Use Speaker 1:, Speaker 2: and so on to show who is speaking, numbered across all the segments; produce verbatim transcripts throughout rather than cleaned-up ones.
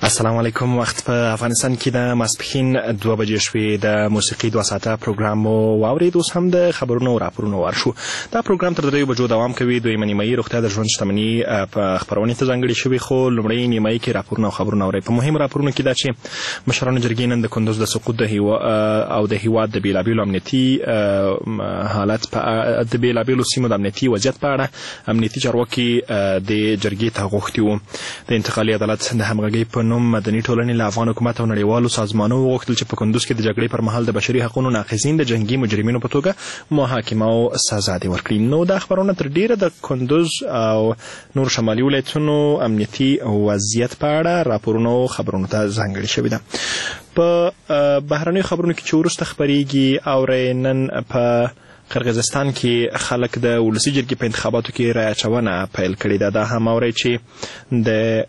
Speaker 1: السلام علیکم. وخت په افغانستان کې د ماسپښین دوه بجې شوې. د موسیقي دوه ساعته پروګرام مو واورید. اوس هم د خبرونو او راپورونو وار شو. دا پروګرام تر دریو بجو دوام کوي. دویمه نیمایي روغتیا د ژوند شتمني په خپرونې ته ځانګړې شوې، خو لومړۍ نیمایي کې راپورونه او خبرونه اورئ. په مهم راپورونو کې دا چې مشرانو جرګې نن د کندوز د سقوط د او د هیواد د بېلابېلو امنیتي حالت په د بېلابېلو سیمو د امنیتي وضعیت په اړه امنیتي چارواکي د جرګې ته غوښتي وو. د انتقالي عدالت د همغږۍ په نوم مدني ټولنې له افغان حکومت او نړیوالو سازمانونو وغوښتل چې په کندوز کې د جګړې پر مهال د بشري حقوقو ناقضین د جنګي مجرمینو په توګه محاکمه او سزا دې ورکړي. نو دا خبرونه تر ډیره د کندوز او نور شمالي ولایتونو امنیتي وضعیت په اړه راپورونو او خبرونو ته ځانګړې شوې ده. په بهرنیو خبرونو کې چې وروسته خپرېږي اورئ نن په قرغیزستان کې خلک د ولسي جرګې په انتخاباتو کې رایه اچونه پیل کړې ده. دا هم اورئ چې د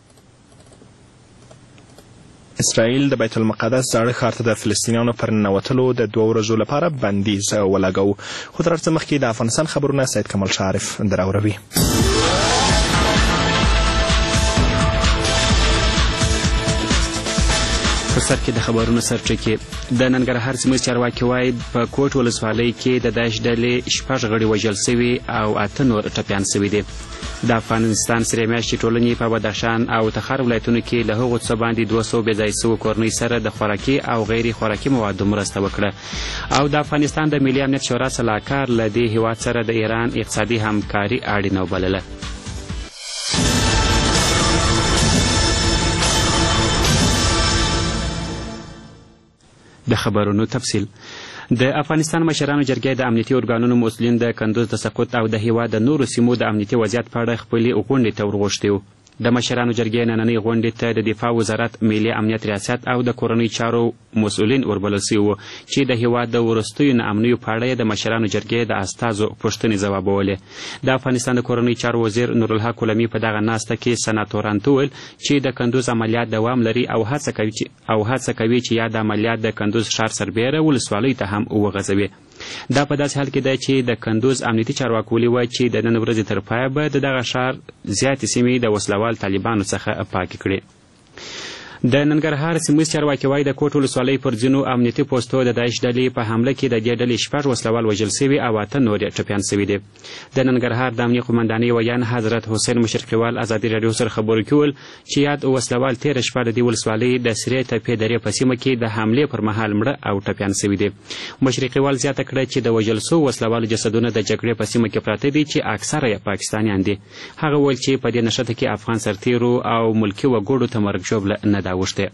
Speaker 1: اسرائیل د بیت المقدس زاړه ښار ته د فلسطینیانو پر ننوتلو د دوه ورځو لپاره بندیز ولګوو. خو تر هر څه مخکې د افغانستان خبرونه سید کمال شعرف دراوروي.
Speaker 2: په سر کې د خبرونو سرچکې د ننګرهار سیمه چارواکي وایي په کوټ ولسوالۍ کې د داعش ډلې شپږ غړي وژل سوي او اته نور ټپیان سوي دي. د افغانستان سرې میاشتې ټولنې په بدخشان او تخار ولایتونو کې له هغو څه باندې دوه سوه بې ځای سوو کورنۍ سره د خوراکي او غیر خوراکي موادو مرسته وکړه. او د افغانستان د ملي امنیت شورا سلاکار له دې هیواد سره د ایران اقتصادي همکاري اړینه وبلله. د خبرونو تفصیل. د افغانستان مشرانو جرګې د امنیتي ارګانونو مسؤلین د کندوز د سقوط او د هیواد د نورو سیمو د امنیتي وضعیت په اړه خپلې غونډې ته ورغوښتي وو. د مشرانو جرګې نننۍ غونډې ته د دفاع وزارت، ملي امنیت ریاست او د کورنۍ چارو مسؤلین وربلل سوي وو چې د هیواد د وروستیو ناامنیو په اړه د مشرانو جرګې د استازو پوښتنې ځوابولې. د افغانستان د کورنۍ چارو وزیر نورالحق کلمي په دغه ناسته کې سناتورانو ته وویل چې د کندوز عملیات دوام لري او هڅه کوي چې او هڅه کوي چې یا د عملیات د کندوز ښار سربیره ولسوالۍ ته هم وغځوي. دا په داسې حال کې ده چې د کندوز امنیتي چارواکو ویلي وه چې د نن ورځې تر پایه به د دغه ښار زیاتې سیمې د وسلوال طالبانو څخه پاکې کړي. د ننګرهار سیمویز چارواکي وایي د کوټ ولسوالۍ پر ځینو امنیتي پوستو د داعش ډلې په حمله کې د دې ډلې شپږ وسلوال وژل سوي او اته نور یې ټپیان سوي دي. د ننګرهار د امنیې قومندانۍ ویان حضرت حسین مشرقیوال ازادي راډیو سره خبرو کې وویل چې یاد وسلوال تېره شپه د دې ولسوالۍ د سرې تپې درې په سیمه کې د حملې پر مهال مړه او ټپیان سوي دي. مشرقیوال زیاته کړه چې د وژل سوو وسلوالو جسدونه د جګړې په سیمه کې پراته دي چې اکثره یې پاکستانیان دي. هغه وویل چې په دې نښته کې افغان سرتیرو او ملکي وګړو ته مرګ ژوبله نه ده اوښتې.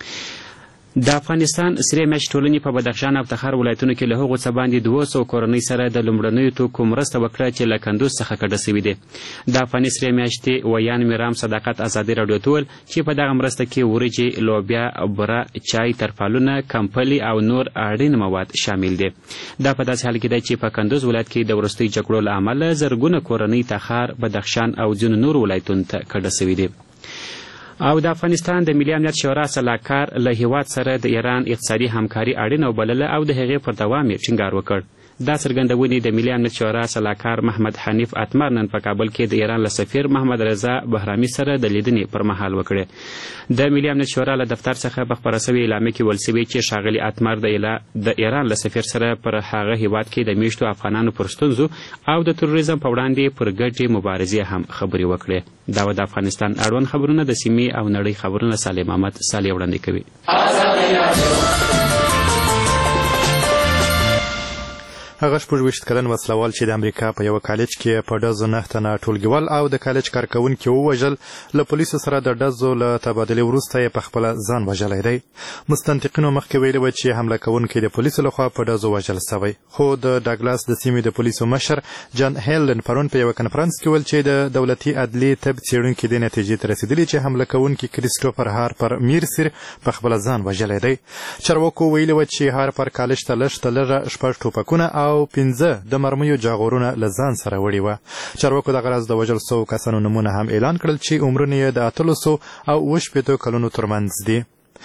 Speaker 2: د افغانستان سرې میاشتې ټولنې په بدخشان او تخار ولایتونو کې له هغو څه باندې دوه سوه کورنۍ سره د لومړنیو توکو مرسته وکړه چې له کندوز څخه کډه سوي دي. د افغاني سرې میاشتې ویان میرام صداقت ازادي راډیو ته وویل چې په دغه مرسته کې وریجې، لوبیا، بوره، چای، ترفالونه، کمپلي او نور اړین مواد شامل دي. دا په داسې حال کې ده چې په کندوز ولایت کې د وروستیو جګړو له امله زرګونه کورنۍ تخار، بدخشان او ځینو نورو ولایتونو ته کډه سوي دي. او د افغانستان د ملي امنیت شورا سلاکار له هیواد سره د ایران اقتصادي همکاري اړینه وبلله او د هغې پر دوام یې ټینګار وکړ. دا څرګندونې د ملي امنیت شورا سلاکار محمد حنیف اتمر نن په کابل کې د ایران له سفیر محمد رضا بهرامي سره د لیدنې پر مهال وکړې. د ملي امنیت شورا له دفتر څخه په خپره سوې اعلامیه کې ویل سوي چې ښاغلي اتمر د ایران له سفیر سره پر هغه هیواد کې د میشتو افغانانو پر ستونزو او د تروریزم په وړاندې پر ګډې مبارزې هم خبرې وکړې. دا و د افغانستان اړوند خبرونه. د سیمې او نړۍ خبرونه صالح محمد صالح وړاندې کوي.
Speaker 3: هغه شپږ ویشت کلن وسلوال چې د امریکا په یوه کالج کې په ډزو نه تنه ټولګیوال او د کالج کارکوونکي ووژل، له پولیسو سره د ډزو له تبادلې وروسته یې پخپله ځان وژلی دی. مستنطقینو مخکې ویلي وه چې حمله کوونکی د پولیسو لخوا په ډزو وژل سوی، خو د ډاګلاس د سیمې د پولیسو مشر جان هیلن پرون په یوه کنفرانس کې ویل چې د دولتي عدلي طب څېړونکي دې نتیجې ته رسېدلي چې حمله کوونکي کریسټوفر هارپر میرسیر پخپله ځان وژلی دی. چارواکو ویلي وه چې هارپر کالج ته لږ تر لږه شپږ ټوپکونه او او پنځه د مرمیو جاغورونه له ځان سره وړي وه. چارواکو دغه راز د وژل سوو کسانو نومونه هم اعلان کړل چې عمرونه یې د اتلسو او اوه شپېتو کلونو ترمنځ دي.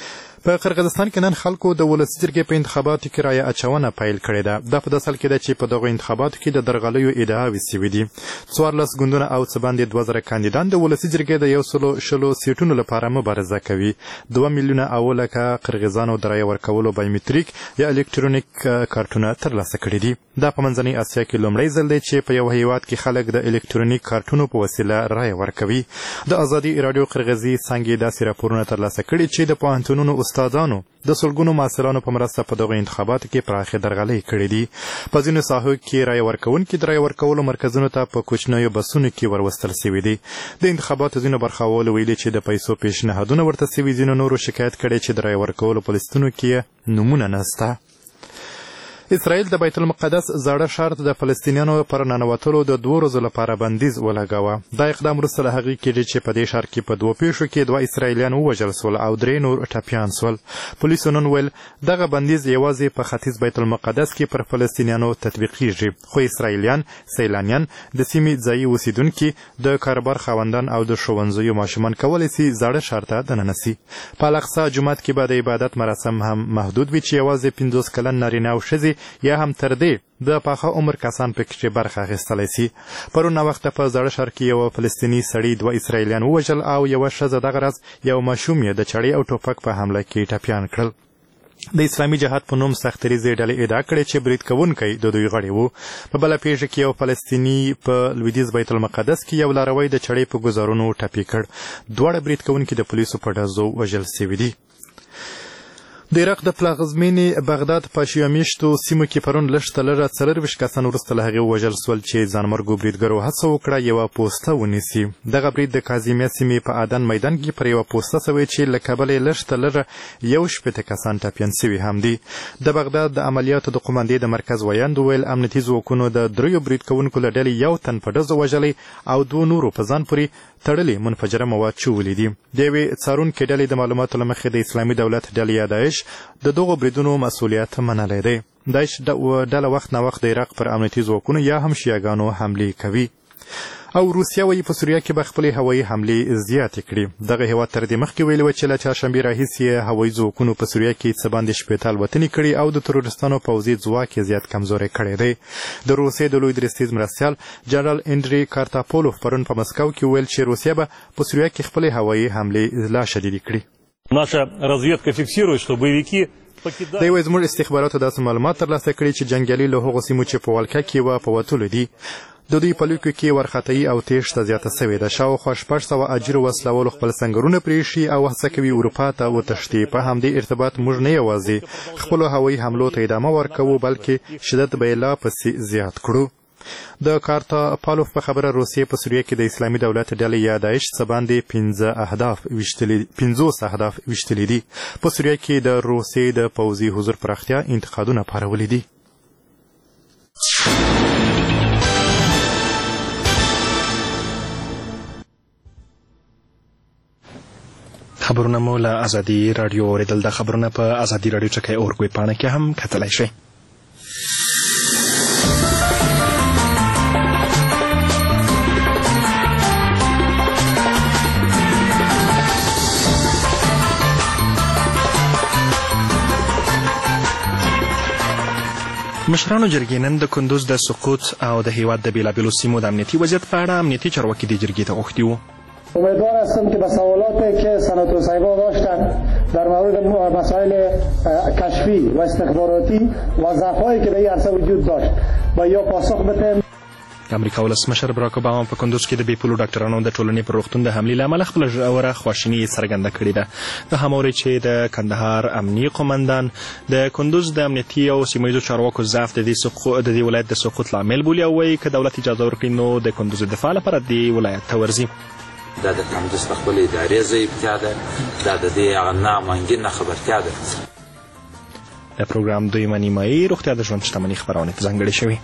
Speaker 3: په قرغیزستان کې نن خلکو د ولسي جرګې په انتخاباتو کې رایه اچونه پیل کړې ده. دا په داسې حال کې ده چې په دغو انتخاباتو کې د درغلیو ادعاوې سوي دي. څوارلس ګوندونه او څه باندې دوه زره کاندیدان د ولسي جرګې د یو سلو شلو سیټونو لپاره مبارزه کوي. دوه میلیونه او لکه قرغیزانو د رایه ورکولو بایومتریک یا الکترونیک کارتونه ترلاسه کړي دي. دا په منځنۍ اسیا کې لومړی ځل دی چې په یو هیواد کې خلک د الکترونیک کارتونو په وسیله رایه ورکوي. د ازادي راډیو قرغیزي څانګې داسې راپورونه ترلاسه کړي چې د پوهنتونونو استادانو د سلګونو محصلانو په مرسته په دغو انتخاباتو کې پراخې درغلۍ کړې دي. په ځینو ساحو کې رایه ورکوونکي د رایه ورکولو مرکزونو ته په کوچنیو بسونو کې وروستل سوي دي. د انتخاباتو ځینو برخوالو ویلي چې د پیسو پیشنهادونه ورته سوي. ځینو نورو شکایت کړی چې د رایه ورکولو په لستونو کې نومونه نشته. اسرائیل د بیت المقدس زاړه ښار ته د فلسطینیانو پر ننوتلو د دوه ورځو لپاره بندیز ولګاوه. دا اقدام وروسته له هغې کېږي چې په دې ښار کې په دوو پیښو کې دوه اسرائیلیان ووژل سول او درې نور ټپیان سول. پولیسو نن ویل دغه بندیز یوازې په ختیځ بیت المقدس کې پر فلسطینیانو تطبیقیږي، خو اسرائیلیان، سیلانیان، د سیمې ځایي اوسیدونکي، د کاروبار خاوندان او د ښوونځیو ماشومان کولی سي زاړه ښار ته دننه سي. په الاقصی جومات کې به د عبادت مراسم هم محدود وي چې یوازې پنځوس کلن نارینه او ښځې یا هم تر دې د پاخه عمر کسان پکې برخه اخیستلی سي. پرون ناوخته په زاړه ښار کې یو فلسطیني سړي دوه اسرائیلیان ووژل او یوه ښځه دغه ورځ یو ماشوم یې د چړې او ټوپک په حمله کې ټپیان کړل. د اسلامي جهاد په نوم سختریزې ډلې ادعا کړې چې برید کوونکی د دوی غړی و. په بله پیښه کې یو فلسطیني په لویدیځ بیت المقدس کې یو لاروی د چړې په ګوزارونو ټپي کړ. دواړه برید کوونکي د پولیسو په ډزو وژل سوي دي. د عراق د پلازمینې بغداد په شیعه میشتو سیمو کې پرون لږ ته لږه څلرویشت کسان وروسته له هغې ووژل سول چې ځانمرګو بریدګرو هڅه وکړه یوه پوسته ونیسي. دغه برید د کاظیمیه سیمې په عدن میدان کې پر یوه پوسته سوی چې له کبله یې لږ ته لږه یو شپېته کسان ټپیان سوي هم دي. د بغداد د عملیاتو د قوماندې د مرکز ویاند وویل امنیتي ځواکونو د دریو برید کوونکو له ډلې یو تن په ډزو وژلی او دوه نورو په ځان پورې تړلې منفجره مواد چولي دي. د یوې څارونکې ډلې د معلوماتو له مخې د اسلامي دولت ډلې یا داعش د دغو بریدونو مسؤلیت منلی دی. داعش ډله وخت نه وخت د عراق پر امنیتي ځواکونو یا هم شیعګانو حملې کوي. او روسیه وایي په سوریه کې به خپلې هوایي حملې زیاتې کړي. دغه هېواد تر دې مخکې ویلي وه چې له چهارشنبې راهیسې یې هوایي ځواکونو په سوریه کې څه باندې شپېته الوتنې کړي او د تروریستانو پوځي ځواک یې زیات کمزوری کړی دی. د روسیې د لوی درستیز مرستیال جنرال انډري کارتاپولوف پرون په مسکو کې ویل چې روسیه به په سوریه کې خپلې هوایي حملې لا شدیدې کړي.
Speaker 4: Наша разведка фиксирует, что боевики
Speaker 3: دی وایي زموږ استخباراتو داسې معلومات ترلاسه کړي چې جنګیالي له هغو سیمو چې په ولکه کې وه په وتلو دي. د دوی په لیکو کې وارخطايي او تېښته زیاته سوې ده. شاوخوا شپږ سوه اجرو وسلوالو خپل سنګرونه پرېښي او هڅه کوي اروپا ته وتښتي. په همدې ارتباط موږ نه یوازې خپلو هوایي حملو ته ادامه ورکوو بلکې شدت به یې لا پسې زیات کړو. د کارتا پالوف په خبره روسیې په سوریه کې د اسلامي دولت ډلې یا داعش څه باندې پنځه اهداف ویشتلي پنځوس اهداف ویشتلي دي. په سوریه کې د روسیې د پوځي حضور پراختیا انتقادونه پارولي دي.
Speaker 1: خبرونه مو له ازادي راډیو اورېدل. د خبرونه په ازادي راډیو چکی اورګوی پاڼه کې هم کتلی شئ. مشرانو جرګې نن د کندوز د سقوط او د هیواد د بېلابېلو سیمو د امنیتي وضعیت په اړه امنیتي چارواکي دې جرګې ته غوښتي وو.
Speaker 5: امیدوار هستم که به سوالاتی که سناتور صاحبا داشتند در مورد مسائل کشفی و استخباراتی و ضعف‌هایی که در این عرصه وجود داشت و یا پاسخ بدهیم.
Speaker 1: امریکا ولسمشر براک اوباما په کندوز کې د بې پولو ډاکټرانو د ټولنې پر روغتون د حملې له امله خپله ژوره خواشیني څرګنده کړې ده. د همورې چې د کندهار امني قومندان د کندوز د امنیتي او سیمه ییزو چارواکو ضعف د دې ولایت د سقوط لامل بولي او وایي که دولت اجازه ورکړي نو د کندوز د دفاع لپاره دې ولایت ته ورځي.
Speaker 6: دا د کندوز په خپل ادارې ضعیفتیا ده. دا د دې هغه ناممکن خبرتیا ده.
Speaker 1: د پروګرام دویمه نیمایي روغتیا د ژوند شتمني خپرونې ته ځانګړې شوې.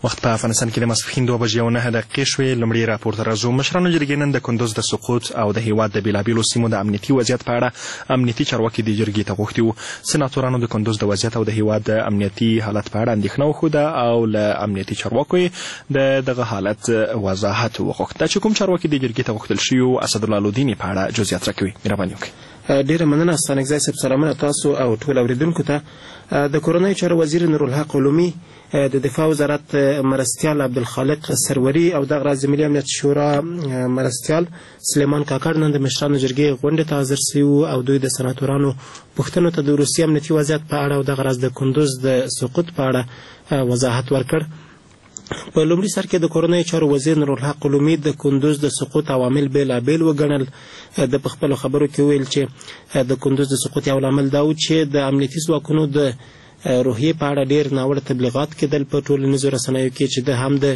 Speaker 1: وخت په افغانستان کې د ماسپښین دوه بجې او نهه دقیقې شوې. لومړی راپور ته راځو. مشرانو جرګې نن د کندوز د سقوط او د هیواد د بېلابېلو سیمو د امنیتي وضعیت په اړه امنیتي چارواکي د جرګې ته غوښتي وو. سناتورانو د کندوز د وضعیت او د هیواد د امنیتي حالت په اړه اندېښنه وښوده او له امنیتي چارواکو یې د دغه حالت وضاحت وغوښت. دا چې کوم چارواکي د جرګې ته غوښتل شوي وو، اسدالله لودین په اړه جزئیات راکوي. مهرباني وکړئ.
Speaker 7: ډیره مننه ستانکزی صاحب. سلامونه تاسو او ټول اوریدونکو ته. د کورنۍ چارو وزیر نورالحق علومي، د دفاع وزارت مرستیال عبدالخالق سروري او دغه راز ملي امنیت شورا مرستیال سلیمان کاکړ نن د مشرانو جرګې غونډې ته حاضر شوي او دوی د سناتورانو پوښتنو ته د روسیې امنیتي وضعیت په اړه او دغه راز د کندوز د سقوط په اړه وضاحت ورکړ. په لومړي سر کې د کورنۍ چارو وزیر نورالحق علومي د کندوز د سقوط عوامل بېلابېل وګڼل. د په خپلو خبرو کې ویل چې د کندوز د سقوط یو لامل دا و چې د امنیتي ځواکونو د روحیې په اړه ډېر ناوړه تبلیغات کېدل په ټولنیزو رسنیو کې چې د هم د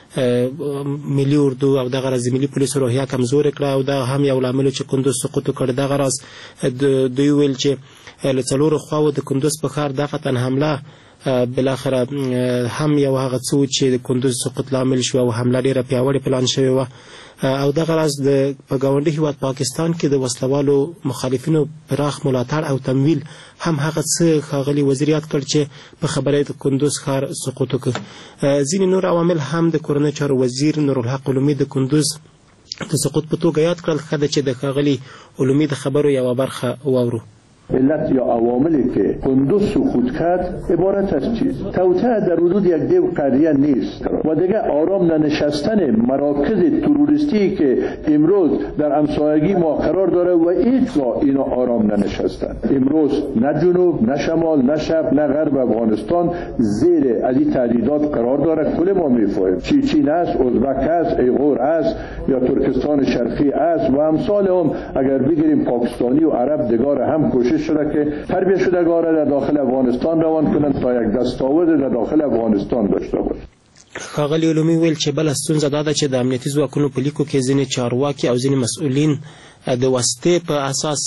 Speaker 7: ملي اردو او دغه راز ملي پولیسو روحیه کمزورې کړه او دا هم یو لامل چې کندوز سقوط وکړ. دغه راز دوی ویل چې له څلورو خواوو د کندوز په ښار دفعتاً حمله بالاخره هم یو هغه څه و چې د کندوز سقوط لامل شو او حمله ډېره پیاوړې پلان شوې وه. او دغه راز د په ګاونډي هیواد پاکستان کې د وسلوالو مخالفینو پراخ ملاتړ او تمویل هم هغه څه ښاغلي وزیر یاد کړ چې په خبره د کندوز ښار سقوط وکړ. ځینې نور عوامل هم د کورنۍ چارو وزیر نورالحق علومي د کندوز د سقوط په توګه یاد کړل. ښه ده چې د ښاغلي علومي د خبرو یوه برخه واورو.
Speaker 8: علت یا عواملی که کندوز سقوط کرد عبارت از چیز توطئه در حدود یک دیو قریه نیست و دیگه آرام ننشستن مراکز تروریستی که امروز در همسایگی ما قرار داره و هیچگاه اینا آرام ننشستن. امروز نه جنوب نه شمال نه شرق نه غرب افغانستان زیر از این تهدیدات قرار داره. کل ما میفهمیم چیچین است، ازبک است، ایغور است یا ترکستان شرقی است و امثال هم. اگر بگیریم پاکستانی و عرب دیگر هم کوشش شده که تربیت شدگان را در داخل افغانستان روان کنند تا یک دستاورد در داخل افغانستان داشته باشند.
Speaker 7: ښاغلي علومي ویل چې بله ستونزه دا ده چې د امنیتي ځواکونو په لیکو کې ځینې چارواکي او ځینې مسؤلین د واسطې په اساس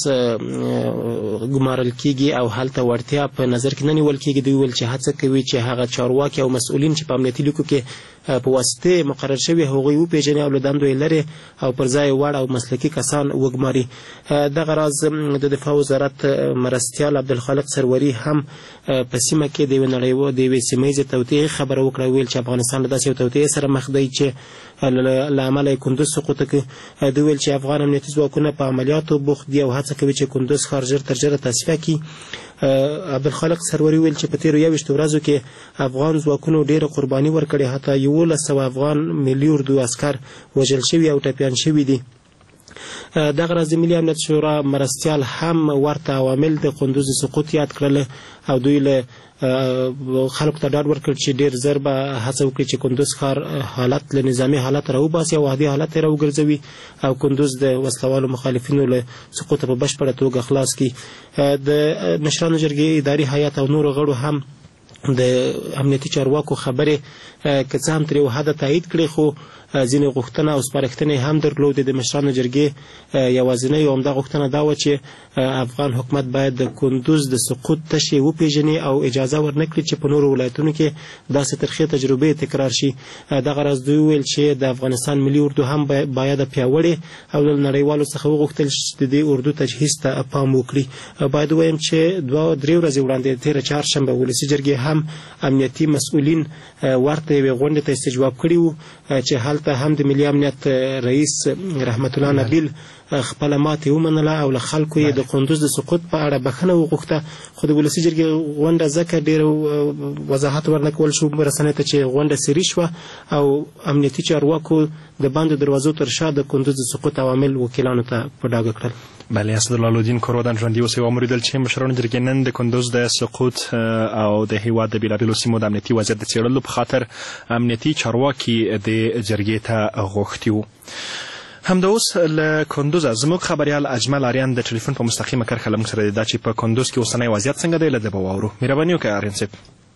Speaker 7: ګمارل کیږي او هلته وړتیا په نظر کې نه نیول کیږي. دوی ویل چې هڅه کوي چې هغه چارواکي او مسؤلین چې په امنیتي لیکو کې په واسطې مقرر شوي هغوی وپېژني او له دندو یې لرې او پر ځای وړ او مسلکي کسان وګماري. دغه راز د دفاع وزارت مرستیال عبدالخالق سروري هم په سیمه کې د یوې نړیوالې د یوې سیمه ییزې توطئې خبره وکړه. ویل چې افغانستان له داسې یو توطئې سره مخ دی چې له امله یې کندوز سقوط کړ. دوی ویل چې افغان امنیتي ځواکونه په عملیاتو بوخت دي او هڅه کوي چې کندوز ښار ژر تر ژره تصفیه کړي. عبدالخالق سروري ویل چې په تېرو یوویشتو ورځو کې افغان ځواکونو ډېره قرباني ورکړې. حتی یولس سوه افغان ملي اردو عسکر وژل شوي او ټپیان شوي دي. دغه راز د ملي امنیت شورا مرستیال هم ورته عوامل د کندوز سقوط یاد کړل او دوی له خلکو ته ډاډ ورکړ چې ډېر ژر به هڅه وکړي چې کندوز ښار حالت له نظامي حالت راوباسي او عادي حالت یې راوګرځوي او کندوز د وسلوالو مخالفینو له سقوطه په بشپړه توګه خلاص کړي. د مشرانو جرګې اداري هیات او نورو غړو هم د امنیتي چارواکو خبرې که څه هم تر یو حده تایید کړې، خو ځینې غوښتنه او سپارښتنې هم درلودې. د مشرانو جرګې یوازینۍ او همدا غوښتنه دا وه چې افغان حکومت باید د کندوز د سقوط تشې وپېژني او اجازه ورنه کړي چې په نورو ولایتونو کې داسې ترخې تجربې تکرار شي. دغه راز دوی ویل چې د افغانستان ملي اردو هم باید پیاوړې او له نړیوالو څخه وغوښتل چې د دې اردو تجهیز ته پام وکړي. باید ووایم چې دوه درې ورځې وړاندې تېره چهارشنبه ولسي جرګې هم امنیتي مسؤلین ورته یوې غونډې ته استجواب کړي وو چې هلته هم د ملي امنیت رئیس رحمت الله نبیل خپله ماتې ومنله او له خلکو یې د کندوز د سقوط په اړه بښنه وغوښته. خو د ولسي جرګې غونډه ځکه ډېر وضاحت ورنه کول شو رسنیو ته چې غونډه سري شوه او امنیتي چارواکو د بندو دروازو تر شا د کندوز د سقوط عوامل وکیلانو ته په ډاګه کړل.
Speaker 1: بله، اسدالله لودین کورودان ژوندي اوسئ. واوریدل چې مشرانو جرګې نن د کندوز د سقوط او د هیواد د بېلابېلو سیمو د امنیتي وضعیت د څېړلو په خاطر امنیتي چارواکي د جرګې ته غوښتي وو. همدا اوس له کندوزه زموږ خبریال اجمل آریان د ټلیفون په مستقیمه کرښه له موږ سره دی. دا چې په کندوز کې اوسنی وضعیت څنګه دی له ده به واورو. مهرباني وکړئ آریان صاحب.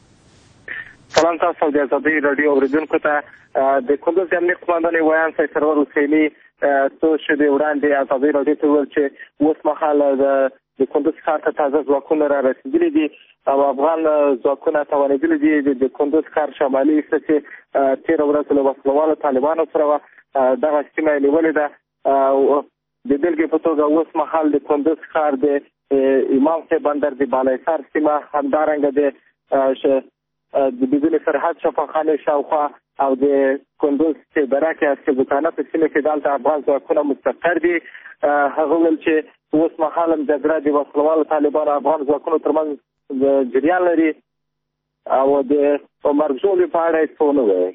Speaker 9: سلام تاسو د ازادۍ راډیو اورېدونکو ته. د کندوز د امنیت قمندان ویان صاحب سرور حسیني څو شېبې وړاندې ازادۍ راډیو ته وویل چې اوس مهال د د کندوز ښار ته تازه ځواکونه را رسېدلي دي او افغان ځواکونه توانېدلي دي د کندوز ښار شمالي حصه چې تېره ورځ له وسلوالو طالبانو سره وه دغه سیمه یې نیولې ده. د بېلګې په توګه اوس مهال د کندوز ښار د امام صاحب بندر د بالایسار سیمه، همدارنګه د د بدون سرحد شفاخانې شاوخوا او د کندوز چې برکه اسکبوتانه په سیمه کې دلته افغان ځواکونه مستقر دي. هغه ویل چې اوس مهال هم جګړه د وسلوالو طالبانو افغان ځواکونو ترمنځ جریان لري او د مرګ ژوبلې په اړه هېڅ ونه ویل.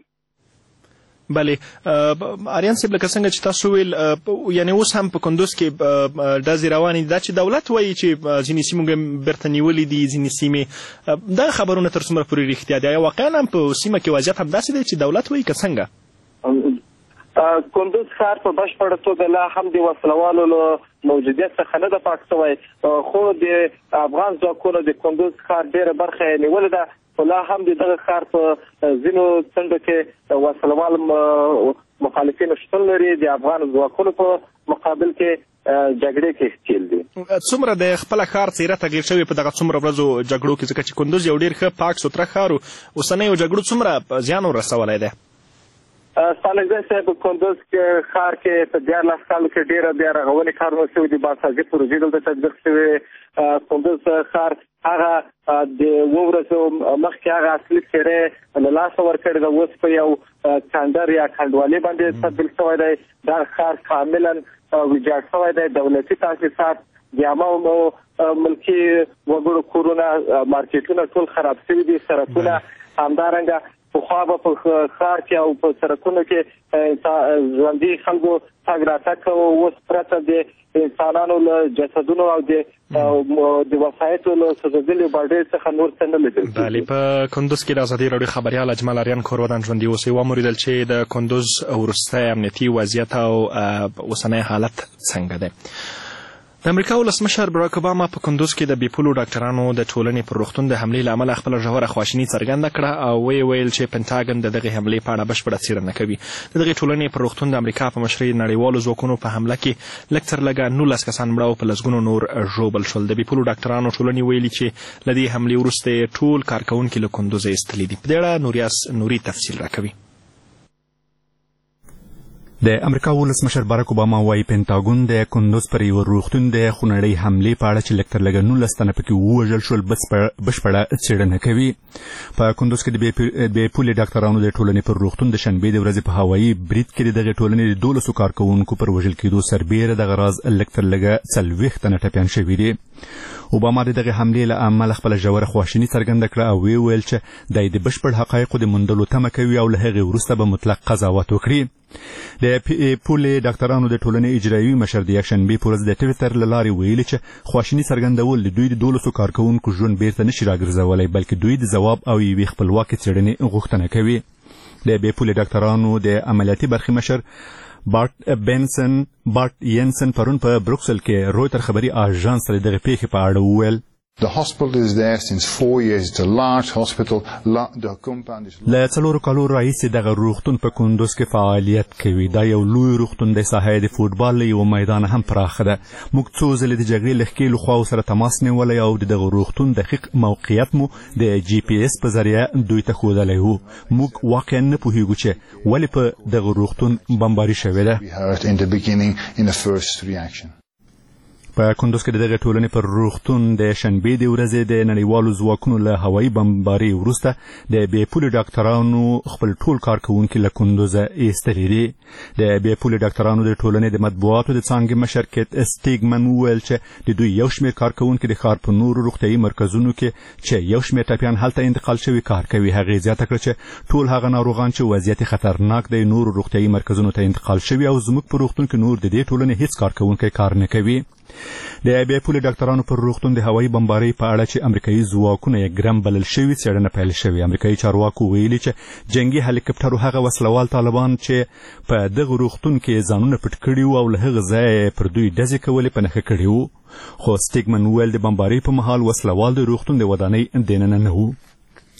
Speaker 1: بله آریان صاحب، لکه څنګه چې تاسو ویل، یعنی اوس هم په کندوز کې ډزې روانې دي، دا چې دولت وایي چې ځینې سیمې بیرته نیولې دي، ځینې سیمې، دا خبرونه تر څومره پورې رښتیا دي؟ واقعا هم په سیمه کې وضعیت همداسې دی چې دولت وایي که څنګه؟
Speaker 9: کندوز ښار په بشپړه توګه لا هم د وسلوالو له موجودیت څخه نه ده پاک شوی، خو د افغان ځواکونو د کندوز ښار ډېره برخه یې نیولې ده، خو لا هم د دغه ښار په ځینو څنډو کې وسلوال مخالفین شتون لري. د افغان ځواکونو په مقابل کې جګړې کې ښکیل دي.
Speaker 1: څومره د خپله ښار څېره تغییر شوې په دغه څومره ورځو جګړو کې، ځکه چې کندوز یو ډېر ښه پاک سوتره ښار و، اوسنیو جګړو څومره زیان ورسولی دی؟
Speaker 9: سالګزی صاحب، په کندوز ښار کې په دیارلس کالو کې ډېره بیا رغونې کارونه شوي دي، بازسازي پروژې دلته تطبیق شوې. کندوز ښار هغه د اووه ورځو مخکې هغه اصلي څېره له لاسه ورکړې ده، اوس په یو کندر یا کنډوالې باندې تبدیل شوی دی. دا ښار کاملا ویجاړ شوی دی. دولتي تاسیسات، د عامو ملکي وګړو کورونه، مارکیټونه ټول خراب شوي دي، سړکونه همدارنګه پخوا به په ښار کې او په سړکونو کې ژوندي خلکو تګ راتګ کوه، اوس پرته د انسانانو له جسدونو او د وسایطو له سوځېدلې باډیو څخه نور څه نه لیدل کېږي.
Speaker 1: بلې په کندوز کې د ازادي راډیو خبریال اجمل آریان کورودان ژوندي اوسئ. وموریدل چې د کندوز وروستی امنیتي وضعیت او اوسنی حالت څنګه دی. د امریکا ولسمشر براک اوباما په کندوز کې د بیپولو ډاکټرانو د ټولنې پر روغتون د حملې له امله خپله ژوره خواشیني څرګنده کړه او ویې ویل چې پنټاګن د دغې حملې په اړه بشپړه څېړنه کوي. د دغې ټولنې پر روغتون د امریکا په مشرۍ نړیوالو ځواکونو په حمله کې لږ تر لږه نولس کسان مړه او په لسګونو نور ژوبل شول. د بیپولو ډاکټرانو ټولنې ویلي چې له دې حملې وروسته ټول کارکوونکي له کندوزه ایستلي دي. په دې اړه نوریاس نوري تفصیل راکوي.
Speaker 10: د امریکا ولسمشر باراک اوباما وايي پنټاګون د کندوز پر یو روغتون د خونړۍ حملې په اړه چې لږ تر لږه نولس تنه پکې ووژل شول بشپړه څېړنه کوي. په کندوز کې د بیپولې ډاکټرانو د ټولنې پر روغتون د شنبې د ورځې په هوایي برید کې د دغې ټولنې د دولسو کارکوونکو پر وژل کېدو سربیره دغه راز لږ تر لږه څلوېښت تنه ټپیان شوي دي. اوباما د دغې حملې له امله خپله ژوره خواشیني څرګنده کړه او ویې ویل چې دی د بشپړ حقایقو د موندلو تمه کوي او له هغې وروسته به مطلق قضاوت وکړي. د پولې ډاکټرانو د ټولنې اجرایوي مشر د یکشنبې په ورځ د ټویټر له لارې ویلي چې خواشیني څرګندول د دوی د دولسو کارکوونکو ژوند بیرته نشي راګرځولی، بلکې دوی د ځواب او یوې خپلواکې څېړنې غوښتنه کوي. د بیپولې ډاکټرانو د عملیاتي برخې مشر بارت بینسن بارت ینسن پرون په بروکسل کې رویتر خبري آژانس سره دغه پیښې په اړه وویل.
Speaker 11: The hospital is there since four years. It's a large hospital. The compound is...
Speaker 10: له څلورو کالو راهیسې دغه روغتون په کندوز کې فعالیت کوي. دا یو لوی روغتون دی. ساحه د فوټبال له یو میدان هم پراخه ده. موږ څو ځلې د جګړې له ښکېلو خواو سره تماس نیولی او د دغه روغتون دقیق موقعیت مو د جی پی ایس په ذریعه دوی ته ښودلی و. موږ واقعا نه پوهېږو چې ولې په دغه روغتون بمباري شوې ده.
Speaker 11: We heard in the beginning in the first reaction.
Speaker 10: په کندوز کې د دغې ټولنې پر روغتون د شنبې د ورځې د نړیوالو ځواکونو له هوایي بمبارۍ وروسته د بیپولې ډاکټرانو خپل ټول کارکوونکي له کندوزه ایستلي دي. د بیپولې ډاکټرانو د ټولنې د مطبوعاتو د څانګې مشر کیت سټیګمن وویل چې د دوی یو شمېر کارکوونکي د ښار په نورو روغتیایي مرکزونو کې چې یو شمېر ټپیان هلته انتقال شوي کار کوي. هغې زیاته کړه چې ټول هغه ناروغان چې وضعیت خطرناک دی نورو روغتیایي مرکزونو ته انتقال شوي او زموږ په روغتون کې نور د دې ټولنې هیڅ کارکوونکی کار نه کوي. د بیپولې ډاکټرانو پر روغتون د هوایي بمبارۍ په اړه چې امریکایي ځواکونه یې ګرم بلل شوي څېړنه پیل شوې. امریکایي چارواکو ویلي چې جنګي هلیکپټرو هغه وسلوال طالبان چې په دغه روغتون کې ځانونه پټ کړي وو او له هغه ځایه پر دوی ډزې کولې په نښه کړي وو. خو سټیګمن وویل د بمبارۍ په مهال وسلوال د روغتون د ودانۍ دننه نه وو.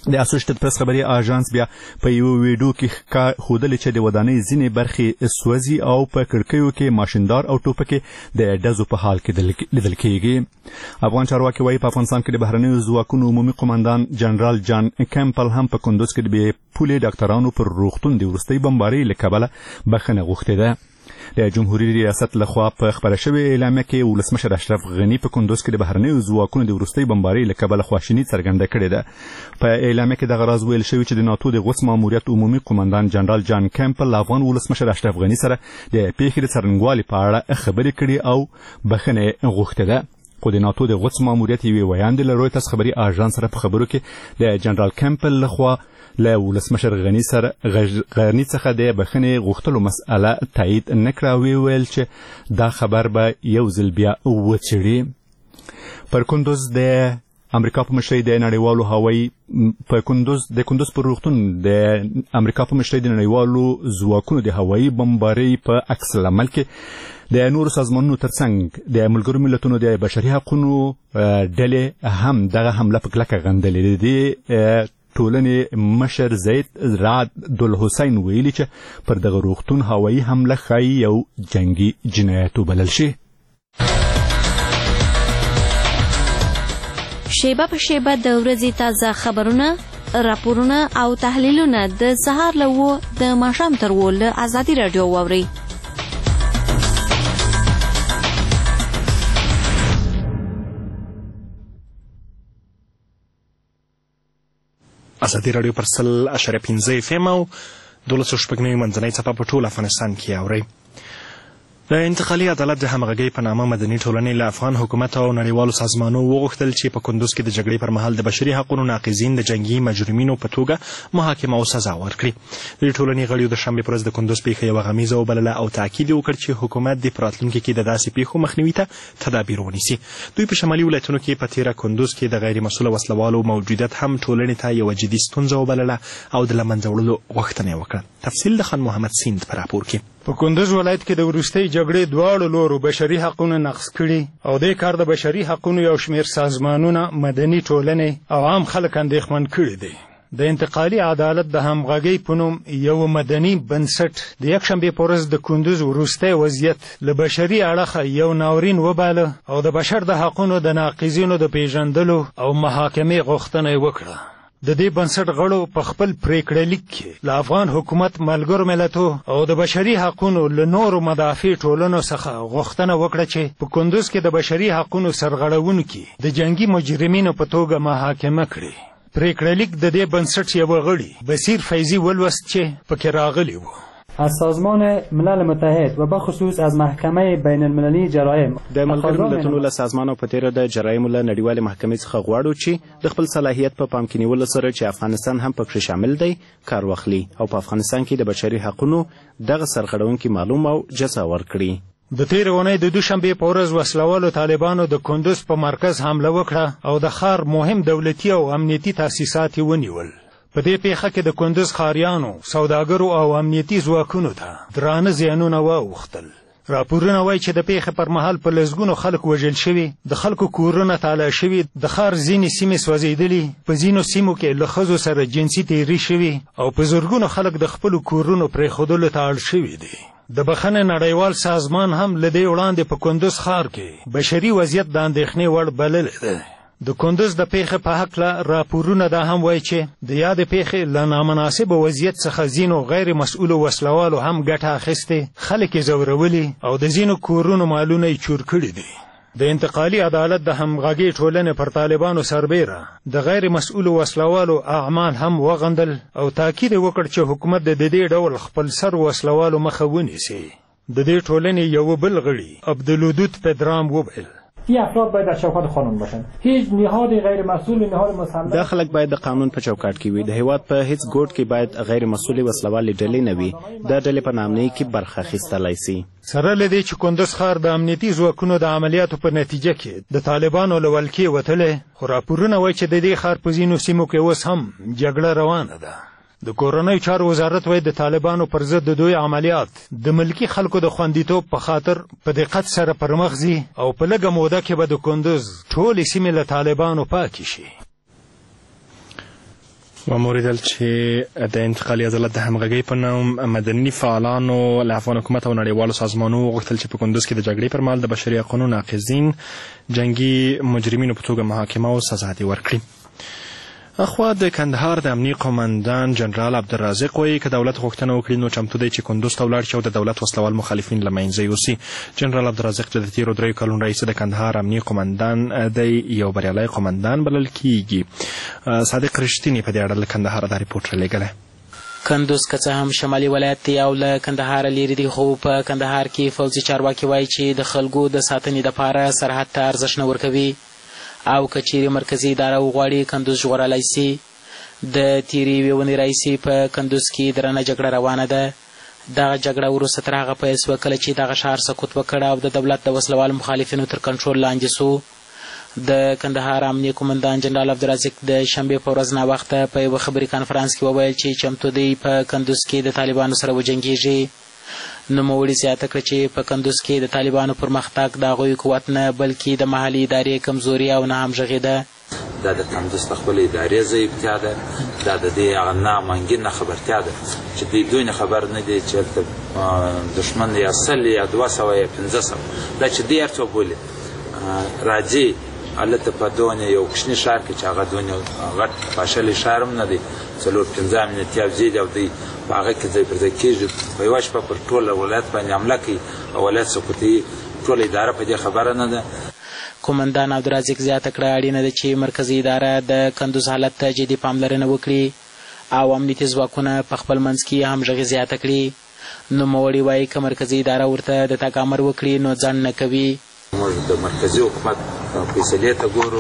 Speaker 10: د اسوسییټډ پریس خبري اژانس بیا په یو ویډیو کې ښودلې چې د ودانۍ ځینې برخې سوځي او په کړکیو کې ماشیندار او ټوپکې د ډزو په حال کې لیدل کېږي. افغان چارواکي وایي په افغانستان کې د بهرنیو ځواکونو عمومي قماندان جنرال جان کیمپل هم په کندوز کې د بې پولې ډاکټرانو پر روغتون د وروستۍ بمبارۍ له کبله بخښنه غوښتې ده. د جمهوریت ریاست لخوا په خپره شوې اعلامیه کې ولسمشر اشرف غني په کندوز کې د بهرنیو ځواکونو د وروستۍ بمبارۍ له کبله خواشیني څرګنده کړې ده. په اعلامیه کې دغه راز ویل شوی چې د ناتو د غوڅ ماموریت عمومي قماندان جنرال جان کیمپل له افغان ولسمشر اشرف غني سره د پیښې د څرنګوالي په اړه خبرې کړې او بخښنه غوښتې ده. خو د ناتو د غوڅ ماموریت یوې ویاندې له رویټرز خبري اژانس سره په خبرو کې د جنرال کیمپل لخوا له ولسمشر غني سره غني څخه د بخښنې غوښتلو مسأله تایید نه کړه او ویل چې دا خبر به یو ځل بیا وڅېړي. پر کندوز د امریکا په مشرۍ د نړیوالو هوایي په کندوز د کندوز پر روغتون د امریکا په مشرۍ د نړیوالو ځواکونو د هوایي بمبارۍ په عکس العمل کې د نورو سازمانونو ترڅنګ د ملګرو ملتونو د بشري حقونو ډلې هم دغه حمله په کلکه غندلې دي. ټولنې مشر زید رعد دلحسین ویلي چې پر دغه روغتون هوایي حمله ښایي یو جنګي جنایت وبلل شي.
Speaker 12: شیبه په شیبه د ورځې تازه خبرونه، راپورونه او تحلیلونه د سهار له اوه د ماښام تر اوه له ازادي راډیو واورئ.
Speaker 1: ازادي راډیو پر سل اشاریه پنځه اف ام او دولس سوه شپږ نوي منځنۍ څپه په ټول افغانستان کې اورئ. د انتقالي عدالت د همغږۍ په نامه مدني ټولنې له افغان حکومت او نړیوالو سازمانو وغوښتل چې په کندوز کې د جګړې پر مهال د بشري حقونو ناقضین د جنګي مجرمینو په توګه محاکمه او سزا ورکړي. د ټولنې غړیو د شنبې په ورځ د کندوز پیښه یوه غمیزه وبلله او تاکید یې وکړ چې حکومت د په راتلونکي کې د داسې پیښو مخنیوي ته تدابیر ونیسي. دوی په شمالي ولایتونو کې په تېره کندوز کې د غیر مسؤله وسلوالو موجودیت هم ټولنې ته یوه جدي ستونزه وبلله او د له منځه وړلو غوښتنه یې وکړه. تفصیل د خان محمد سیند په راپور کې.
Speaker 13: په کندوز ولایت کې د وروستۍ جګړې دواړو لورو بشري حقونه نقض کړي او دې کار د بشري حقونو یو شمېر سازمانونه، مدني ټولنې او عام خلک اندېښمن کړي دي. د انتقالي عدالت د همغږۍ په نوم یو مدني بنسټ د یکشنبې په ورځ د کندوز وروستی وضعیت له بشري اړخه یو ناورین وباله او د بشر د حقونو د ناقضینو د پیژندلو او محاکمې غوښتنه یې وکړه. د دې بنسټ غړو په خپل پریکړه لیک کې له افغان حکومت، ملګرو ملتو او د بشري حقونو له نورو مدافع ټولنو څخه غوښتنه وکړه چې په کندوز کې د بشري حقونو سرغړونکي د جنګي مجرمینو په توګه محاکمه کړي. پریکړه لیک د دې بنسټ یوه غړي بصیر فیضي ولوست چې پکې راغلی و.
Speaker 14: از سازمان ملل متحد و بخصوص از محکمه بین المللی جرایم
Speaker 2: د ملګرو ملتونو له سازمان او په تېره د جرایمو له نړیوالې محکمې څخه غواړو چې د خپل صلاحیت په پام کې نیولو سره چې افغانستان هم پکې شامل دی کار واخلي او په افغانستان کې د بشري حقونو دغه سرغړونکي معلوم او جزا ورکړي.
Speaker 13: د تېرې اونۍ د دوشنبې په ورځ وسلوالو طالبانو د کندوز په مرکز حمله وکړه او د ښار مهم دولتي او امنیتي تاسیسات یې ونیول. په دې پیښه کې د کندوز ښاریانو، سوداګرو او امنیتي ځواکونو ته درانه زیانونه واوښتل. راپورونه وایي چې د پیښې پر مهال په لسګونو خلک وژل شوي، د خلکو کورونه تالا شوي، د ښار ځینې سیمې سوځېدلي، په ځینو سیمو کې له ښځو سره جنسي تېري شوي او په زرګونو خلک د خپلو کورونو پرېښودلو ته اړ شوي دي. د بخښنې نړیوال سازمان هم له دې وړاندې په کندوز ښار کې بشري وضعیت د اندېښنې وړ بللی دی. د کندوز د پیښې په هکله راپورونه دا هم وایي چې د یادې پیښې له نامناسبه وضعیت څخه ځینو غیر مسؤلو وسلوالو هم ګټه اخیستې، خلک یې ځورولي او د ځینو کورونو مالونه یې چور کړي دي. د انتقالي عدالت د همغږۍ ټولنې پر طالبانو سربیره د غیر مسؤلو وسلوالو اعمال هم وغندل او تاکید یې وکړ چې حکومت د دې ډول خپلسر وسلوالو مخه ونیسي. د دې ټولنې یو بل غړي عبدالودود پدرام وویل
Speaker 14: این افراد باید در چوکاٹ قانون باشند. هیچ نهاد غیر مسئول نهاد مسلح
Speaker 2: دا خلک باید د قانون په چوکاټ کې وي. د هیواد په هیڅ ګوټ کې باید غیر مسؤلې وسلوالې ډلې نه وي. دا ډلې په نامنۍ کې برخه اخیستلی سي.
Speaker 13: سره له دې چې کندوز ښار د امنیتي ځواکونو د عملیاتو په نتیجه کې د طالبانو له ولکې وتلی، خو راپورونه وایي چې د دې ښار په ځینو سیمو کې اوس هم جګړه روانه ده. د کورنیو چارو وزارت وایي د طالبانو پر ضد د دوی عملیات د ملکي خلکو د خوندیتوب په خاطر په دقت سره پر مخ ځي او په لږه موده کې به د کندوز ټولې سیمې له طالبانو پاکې شي.
Speaker 1: وموریدل چې د انتقالي عدالت د همغږۍ په نوم مدني فعالانو له افغان حکومت او نړیوالو سازمانونو وغوښتل چې په کندوز کې د جګړې پر مهال د بشري حقونو ناقضین جنګي مجرمینو په توګه محاکمه او سزا دې ورکړي. اخوا د کندهار د امنیې قومندان جنرال عبدالرازق وایي که دولت غوښتنه وکړي نو چمتو دی چې کندوز ته ولاړ شي او د دولت وسلوال مخالفین له منځه یوسي. جنرال عبدالرازق چې د تېرو دریو کلونو رئیس د کندهار امنیې قومندان دی یو بریالی قومندان بلل کیږي. صادق رښتینی په دې اړه له کندهاره دا رپورټ رالیږلی.
Speaker 15: کندوز که څه هم شمالي ولایت دی او له کندهاره لیرې دی، خو په کندهار کې فوځي چارواکي وایي چې د خلکو د ساتنې دپاره سرحد ته ارزښت نه ورکوي او که چیرې مرکزي اداره وغواړي کندوز ژغورلی سي. د تېرې یوې اونۍ راهیسې په کندوز کې درنه جګړه روانه ده. دغه جګړه وروسته تر هغه پیل سوه کله چې دغه ښار سقوط وکړ او د دولت د وسلوالو مخالفینو تر کنټرول لاندې سو. د کندهار امنیې قومندان جنرال عبدالرازق د شنبې په ورځ ناوخته په یوه خبري کنفرانس کې وویل چې چمتو دی په کندوز کې د طالبانو سره وجنګېږي. نوموړي زیاته کړه چې په کندوز کې د طالبانو پرمختګ د هغوی قوت نه بلکې د محلي ادارې کمزوري او نه همغږي ده.
Speaker 6: دا د کندوز د خپلې ادارې ضعیفتیا ده، دا د دې هغه نامنګین نه خبرتیا ده چې دوی دوی نه خبر نه دي چې هلته دښمن یا سل یا دوه سوه یا پنځه سوه دا چې دوی هر څوک بولي راځي هلته په دونې یو کوچني ښار کې چې هغه دونې غټ پاشلی ښار هم نه دی، څلور پنځه امنیتي افزې دي او دوی په هغه کې ځای پر ځای کېږي، په یوه شپه پر ټول ولایت باندې حمله کوي او ولایت سقوطوي. ټوله اداره په دې خبره نه ده.
Speaker 15: قومندان عبدالرازق زیاته کړه اړینه ده چې مرکزي اداره د کندوز حالت ته جدي پاملرنه وکړي او امنیتي ځواکونه په خپل منځ کې همغږي زیاته کړي. نوموړي وایي که مرکزي اداره ورته د تګ امر وکړي نو ځنډ نه کوي.
Speaker 6: موږ د مرکزي حکومت فیصلې ته ګورو،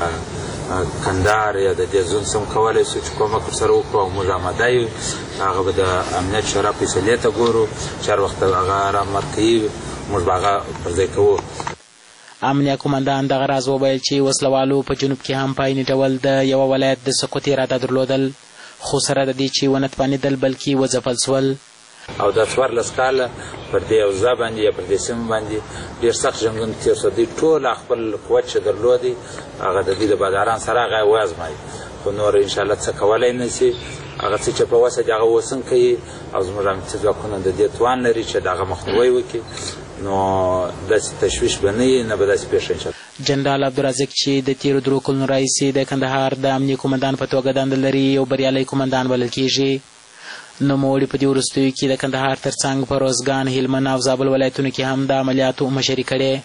Speaker 6: کندهار یا د دې زون سم کولی شو چې کومک ورسره وکړو او موږ اماده یو. هغه به د امنیت شورا فیصلې ته ګورو چې هر وخت هغه رامر کوي موږ به هغه پر ځای کوو.
Speaker 15: امنیه قومندان دغه راز وویل چې وسلوالو په جنوب کې هم په عیني ډول د یوه ولایت د سقوط اراده درلودل، خو سره د دې چې ونه توانېدل بلکې وځپل سول.
Speaker 6: او دا څوارلس کاله پر دې اوضاع باندې یا پر دې سیمه باندې ډېر سخت جنګونه تېر شو. دوی ټول خپل قوت چې درلودی هغه د دوی د باداران سره هغه یې وازمایي، خو نور انشاءالله څه کولی نه شي. هغه څه چې په وسه دي هغه اوس هم کوي او زموږ امنیتي ځواکونه د دې توان لري چې د هغه مخنیوی وکړي. نو داسې تشویش به نه وي، نه به داسې پېښه انشاءالله.
Speaker 15: جنرال عبدالرازق چې د تېرو درو کلونو راهیسې د کندهار د امنیې قومندان په توګه دنده لري یو بریالی قومندان بلل کېږي. نوموړي په دې وروستیو کې د کندهار تر څنګ په روزګان، هلمند او زابل ولایتونو کې هم د عملیاتو مشري کړې.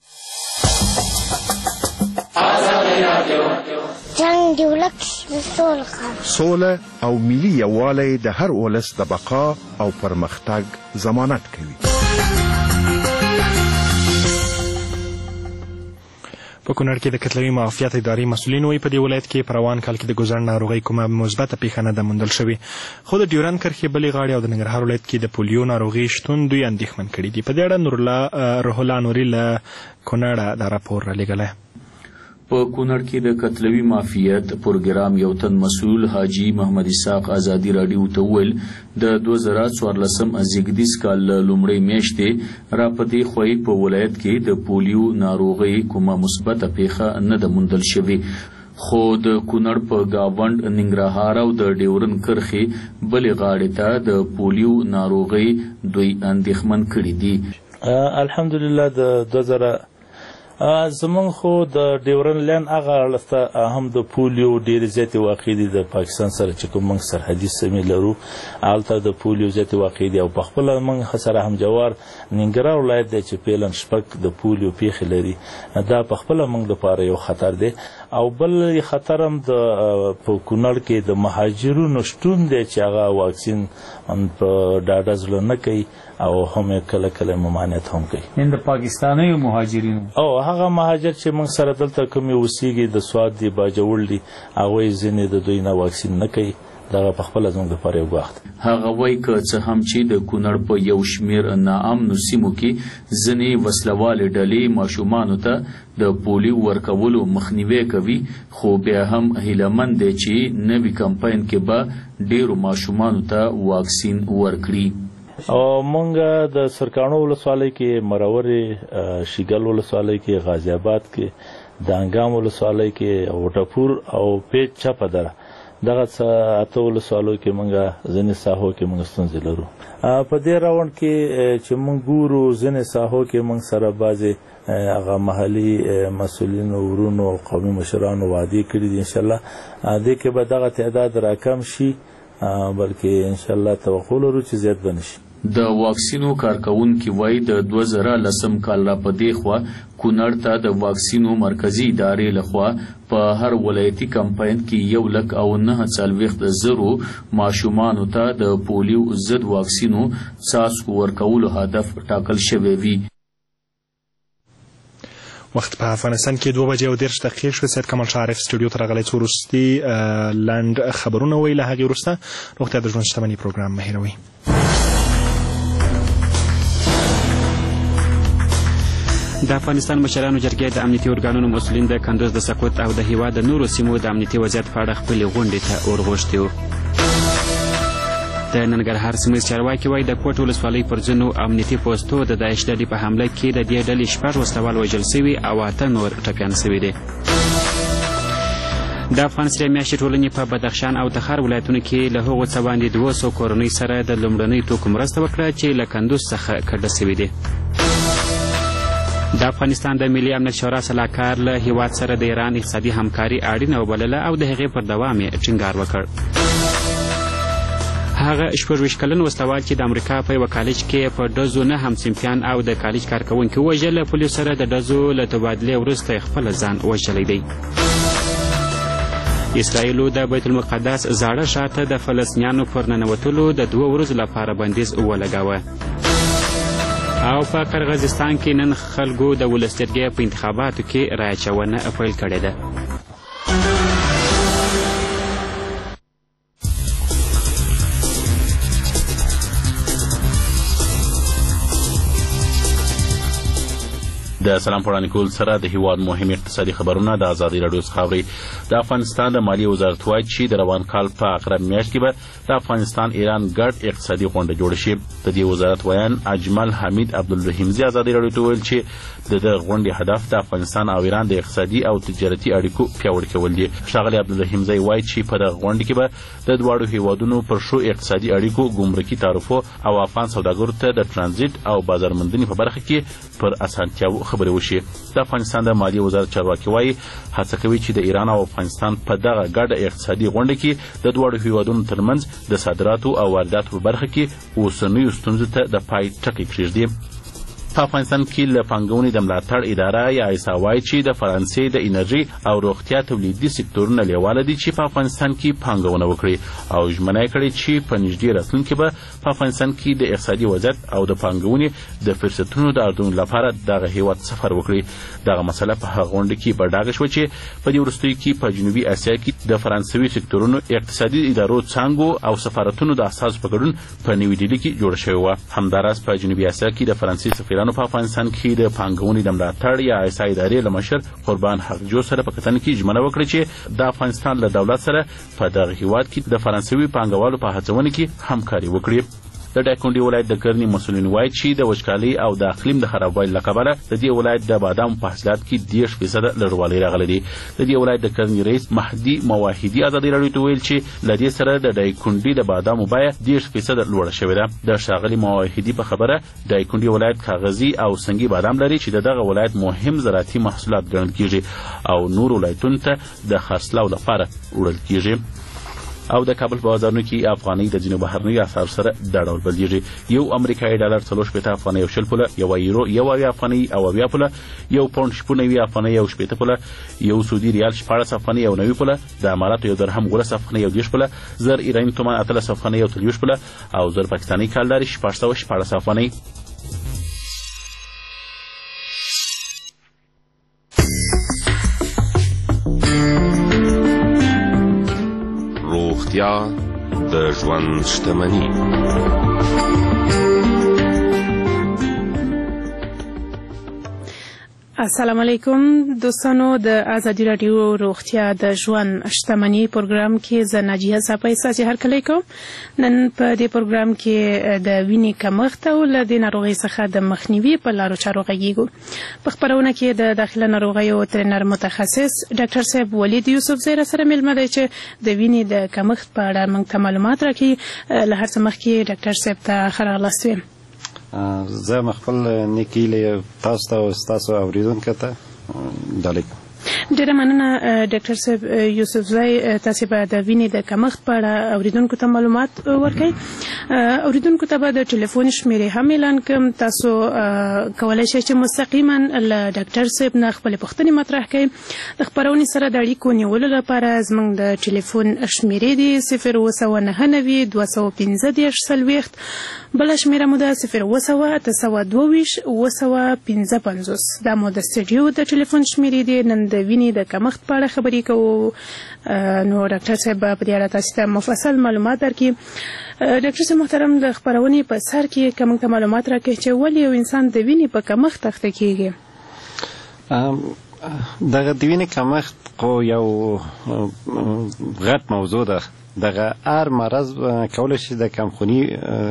Speaker 16: جنګ د ولس سوله او ملي یووالی د هر ولس د بقا او پرمختګ ضمانت کوي.
Speaker 1: په کونړ کې د کتلوي معافیت ادارې مسؤلین وایي په دې ولایت کې په روان کال کې د ګوزڼ ناروغۍ کومه مثبته پیښه نه ده موندل شوې، خو د ډیورند کرښې بلې غاړې او د ننګرهار ولایت کې د پولیو ناروغۍ شتون دوی اندېښمن کړي دي. په دې اړه روح الله نوري له کونړه دا راپور رالیږلی.
Speaker 17: په کونړ کې د کتلوي معافیت پروګرام یو تن مسؤل حاجي محمد اسحاق ازادي راډیو ته وویل د دوه زره څوارلسم زیږدیز کال لومړۍ میاشتې را په دې خوی په ولایت کې د پولیو ناروغۍ کومه مثبته پیښه نه ده موندل شوې، خو د کونړ په گاونډ، ننګرهار او د ډیورند کرښې بلې غاړې ته د پولیو ناروغۍ دوی اندېښمن کړي دي.
Speaker 18: الحمدلله د دوه زره زمونږ خو د ډیورن لین هغه اړخته هم د پولیو ډېرې زیاتې واقع دي. د پاکستان سره چې کوم موږ سرحدي سیمې لرو هلته د پولیو زیاتې واقع دي او په خپله موږ سره همجوار ننګرهار ولایت دی چې پیلن شپږ د پولیو پیښې لري. دا په خپله موږ دپاره یو خطر دی او بل خطر هم د په کونړ کې د مهاجرونو شتون دی چې هغه واکسین په ډاډه زړه نه کوي او هم کله کله ممانعت هم کوي.
Speaker 14: ان د پاکستاني مهاجرینو
Speaker 18: او هغه مهاجر چې موږ سره دلته کوم اوسېږي د سواد دی، باجوړ دي، هغوی ځینې د دوی نه واکسین نه کوي. دغه په خپله زموږ دپاره یو ګواښ دی.
Speaker 17: هغه وایي که څه هم چې د کونړ په یو شمېر ناامنو سیمو کې ځینې وسلوالې ډلې ماشومانو ته د پولیو ورکولو مخنیوی کوي، خو بیا هم هیلهمند دی چې نوي کمپاین کې به ډېرو ماشومانو ته واکسین ورکړي.
Speaker 18: او مونږ د سرکاڼو ولسوالۍ کې، مرورې، شیګل ولسوالۍ کې، غازی آباد کې، د انګام ولسوالۍ کې، وټپور او پیج چپه دره دغه څه اته ولسوالو کې موږ ځینې ساحو کې موږ ستونزې لرو. په دې راوند کې چې موږ ګورو ځینې ساحو کې موږ سره بعضې هغه محلي مسؤلینو ورونو او قومي مشرانو وعدې کړي دي انشاءالله دې کې به دغه تعداد راکم شي بلکې انشاءالله توقع لرو چې زیات به نشي.
Speaker 17: د واکسینو کارکونکي وایي د دوه زره لسم کال را په دې خوا کونړ ته د واکسینو مرکزي ادارې لخوا په هر ولایتي کمپاین کې یو لک او نه څلوېښت زرو ماشومانو ته د پولیو ضد واکسینو څاڅکو ورکولو هدف ټاکل شوی وي.
Speaker 1: وخت په افغانستان کې دوه بجې او دېرش دقیقې شوې. سید کمال شاه عارف سټوډیو ته راغلی څو وروستي لنډ خبرونه وایي. له هغې وروسته روغتیا د ژوند شتمني پروګرام مه هېروئ.
Speaker 2: د افغانستان مشرانو جرګې د امنیتي ارګانونو مسؤلین د کندوز د سقوط او د هېواد د نورو سیمو د امنیتي وضعیت په اړه خپلې غونډې ته ورغوښتي وو. د ننګرهار سیمه چارواکي وایي د کوټ ولسوالۍ پر ځینو امنیتي پوستو د داعش ډلې په حمله کې د دې ډلې شپږ وسلوال وژل سوي او اته نور ټپیان سوي دي. د افغان سرې میاشتې ټولنې په بدخشان او تخار ولایتونو کې له هغو څه باندې دوه سوه کورنۍ سره د لومړنۍ توکو مرسته وکړه چې له کندوز څخه کډه سوي دي. د افغانستان د ملي امنیت شورا سلاکار له هیواد سره د ایران اقتصادي همکاري اړینه وبلله او د هغې پر دوام یې ټینګار وکړ. هغه شپږ ویشت کلن وسلوال چې د امریکا په یوه کالج کې په ډزو نه همصنفیان او د کالج کارکوونکي ووژل له پولیسو سره د ډزو له تبادلې وروسته یې خپله ځان وژلی دی. اسرائیلو د بیت المقدس زاړه ښار ته د فلسطینیانو پر ننوتلو د دوه ورځو لپاره بندیز ولګاوه. او په قرغیزستان کې نن خلکو د ولس جرګې په انتخاباتو کې رایه اچونه پیل کړې ده.
Speaker 19: د سلام پوړاندې کول سره د هیواد مهم اقتصادي خبرونه د ازادي راډیو څخه اورئ. د افغانستان د مالیې وزارت وایي چې د روان کال په اقرب میاشت کې به د افغانستان ایران ګډ اقتصادي غونډه جوړه شي. د دې وزارت ویان اجمل حمید عبدالرحیمزي ازادي راډیو ته وویل چې د دغه غونډې هدف د افغانستان او ایران د اقتصادي او تجارتي اړیکو پیاوړي کول دي. ښاغلی عبدالرحیمزي وایي چې په دغه غونډه کې به د دواړو هیوادونو پر ښو اقتصادي اړیکو، ګمرکي تعرفو او افغان سوداګرو ته د ترانزیت او بازارموندنې په برخه کې پر اسانتیاو خبرې وشي. د افغانستان د مالیې وزارت چارواکي وایي هڅه کوي چې د ایران او افغانستان په دغه ګډه اقتصادي غونډه کې د دواړو هیوادونو ترمنځ د صادراتو او وارداتو په برخه کې اوسنیو ستونزو ته د پای ټکی کېږدي. په افغانستان کې له پانګونې د ملاتړ اداره یا ایسا وایي چې د فرانسې د انرژي او روغتیا تولیدي سکتورونه لیواله دي چې په افغانستان کې پانګونه وکړي او ژمنه یې کړې چې په نږدې راتلونکي به په افغانستان کې د اقتصادي وضعیت او د پانګونې د فرصتونو د ارزونې لپاره دغه هیواد سفر وکړي. دغه مسله په هغه غونډه کې په ډاګه شوه چې په دې وروستیو کې په جنوبي اسیا کې د فرانسوي سکتورونو اقتصادي ادارو څانګو او سفارتونو د اساسو په ګډون په نوي ډیلي کې جوړه شوې وه. همداراز په جنوبي اسیا کې د فرانسې سفیرانو په افغانستان کې د پانګونې د ملاتړ یا ایسا ادارې له مشر قربان حقجو سره په کتنه کې ژمنه وکړه چې د افغانستان له دولت سره په دغه هیواد کې د فرانسوي پانګوالو په هڅونه کې همکاري وکړي. د ډایکنډي ولایت د کرنې مسؤلین وایي چې د وچکالۍ او د اقلیم د خرابوالي له کبله د دې ولایت د بادامو په حاصلات کې دېرش فیصده لوړوالی راغلی دی. د دې ولایت د کرنې رئیس مهدي مواحدي ازادي راډیو ته ویل چې له دې سره د ډایکنډي د بادامو بیه دېرش فیصده لوړه شوې ده. د ښاغلي مواحدي په خبره ډایکنډي ولایت کاغذي او سنګي بادام لري چې د دغه ولایت مهم زراعتي محصولات ګڼل کېږي او نور ولایتونو ته د خرڅلاو لپاره وړل کېږي. او د کابل په بازارونو کې افغانۍ د ځینو بهرنیو اسعارو سره دا ډول بدلیږي. یو امریکایي ډالر څلور شپېته افغانۍ او شل پوله، یو یورو یو اویا افغانۍ او اویا پوله، یو پاونډ شپږ نوي افغانۍ او شپېته پوله، یو سعودي ریال شپاړس افغانۍ او نوي پوله، د اماراتو یو درهم اوولس افغانۍ او دېرش پوله، زر ایراني تومان اتلس افغانۍ او څلوېښت پوله او زر پاکستاني کالداري شپږ سوه شپاړس افغانۍ.
Speaker 20: روغتیا د ژوند شتمني.
Speaker 21: السلام علیکم دوستانو، د ازادي راډیو روغتیا د ژوند شتمني پروګرام کې زه ناجیه صاحب ساسي هرکلی کوم. نن په دې پروګرام کې د وینې کمښت او له دې ناروغۍ څخه د مخنیوي په لارو چارو غږیږو. په خپرونه کې د داخله ناروغیو ترېنر متخصص ډاکټر صاحب ولید یوسفزی را سره مېلمه دی چې د وینې د کمښت په اړه موږ ته معلومات راکړي. له هر څه مخکې ډاکټر صاحب ته ښه راغلاست ویم.
Speaker 22: زه مخفل نیکی له تاسو ته او تاسو اوریدونکو ته ډالۍ کوم.
Speaker 21: ډیره مننه ډاکټر صاحب یوسفزی، تاسو به د وینې د کمښت په اړه اوریدونکو ته معلومات ورکړئ. اوریدونکو ته به د ټلیفون شمیرې هم اعلان کړم. تاسو کولی شئ چې مستقیما له ډاکټر صاحب نه خپلې پوښتنې مطرح کړئ. د خپرونې سره د اړیکو نیولو لپاره زموږ د ټلیفون شمیرې دي صفر اووه سوه نهه نوي دوه سوه پنځه دېرش څلوېښت، بله شمیره مو ده صفر اووه سوه اته سوه دوه ویشت اووه سوه پنځه پنځوس. دا مو د سټډیو د ټلیفون شمیرې دي. نن د وینې د کمښت په اړه خبرې کوو. نو ډاکټر صاحب په دې اړه تاسو ته مفصل معلومات درکړي. ډاکټر صاحب محترم، د خپرونې په سر کې که موږ ته معلومات راکړي چې ولې یو انسان د وینې په کمښت اخته کیږي؟
Speaker 22: دغه د وینې کمښت خو یو غټ موضوع ده. دغه هر مرض کولی شي د کمخوني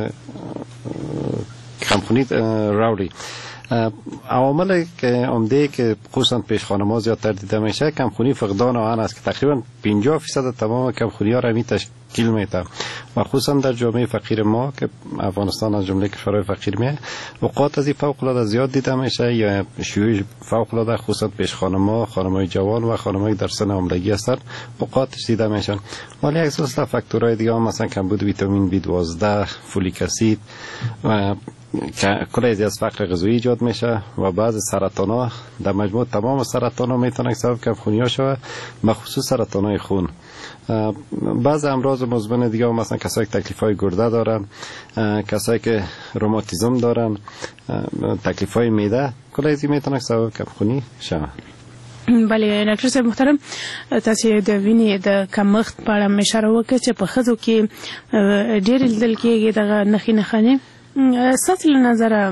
Speaker 22: کمخوني راوړي. عوامل که عمده که خصوصا پیش خانم‌ها زیادتر دیده میشه کمخونی فقدان آهن است که تقریبا پنجاه فیصد تمام کمخونی ها را می تشکیل میده و خصوصا در جامعه فقیر ما که افغانستان از جمله کشورهای فقیر میه اوقات از این فوق العاده زیاد دیده میشه یا شیوع فوق العاده خصوصا پیش خانم‌ها، خانم‌های جوان و خانم‌های در سن حاملگی هستند اوقاتش دیده میشن. ولی عکس العمل فاکتورهای دیگه هم مثلا کمبود ویتامین بی دوازده، فولیک اسید و کلی از فقر غذایی ایجاد میشه و بعض سرطان ها در مجموع تمام سرطان ها میتونه سبب کمخونی ها شود، بخصوص سرطان های خون. بعض امراض مزمن دیگه هم مثلا کسایی که تکلیف های گرده دارن، کسایی که روماتیزم دارن، تکلیف های معده، کلی از این میتونه سبب کمخونی شود.
Speaker 21: بله ډاکټر صاحب محترم، تاسو د وینې د کمښت په اړه مې اشاره وکړه چې په ښځو کې ډېر لیدل کېږي دغه نښې نښانې. ستاسو له نظره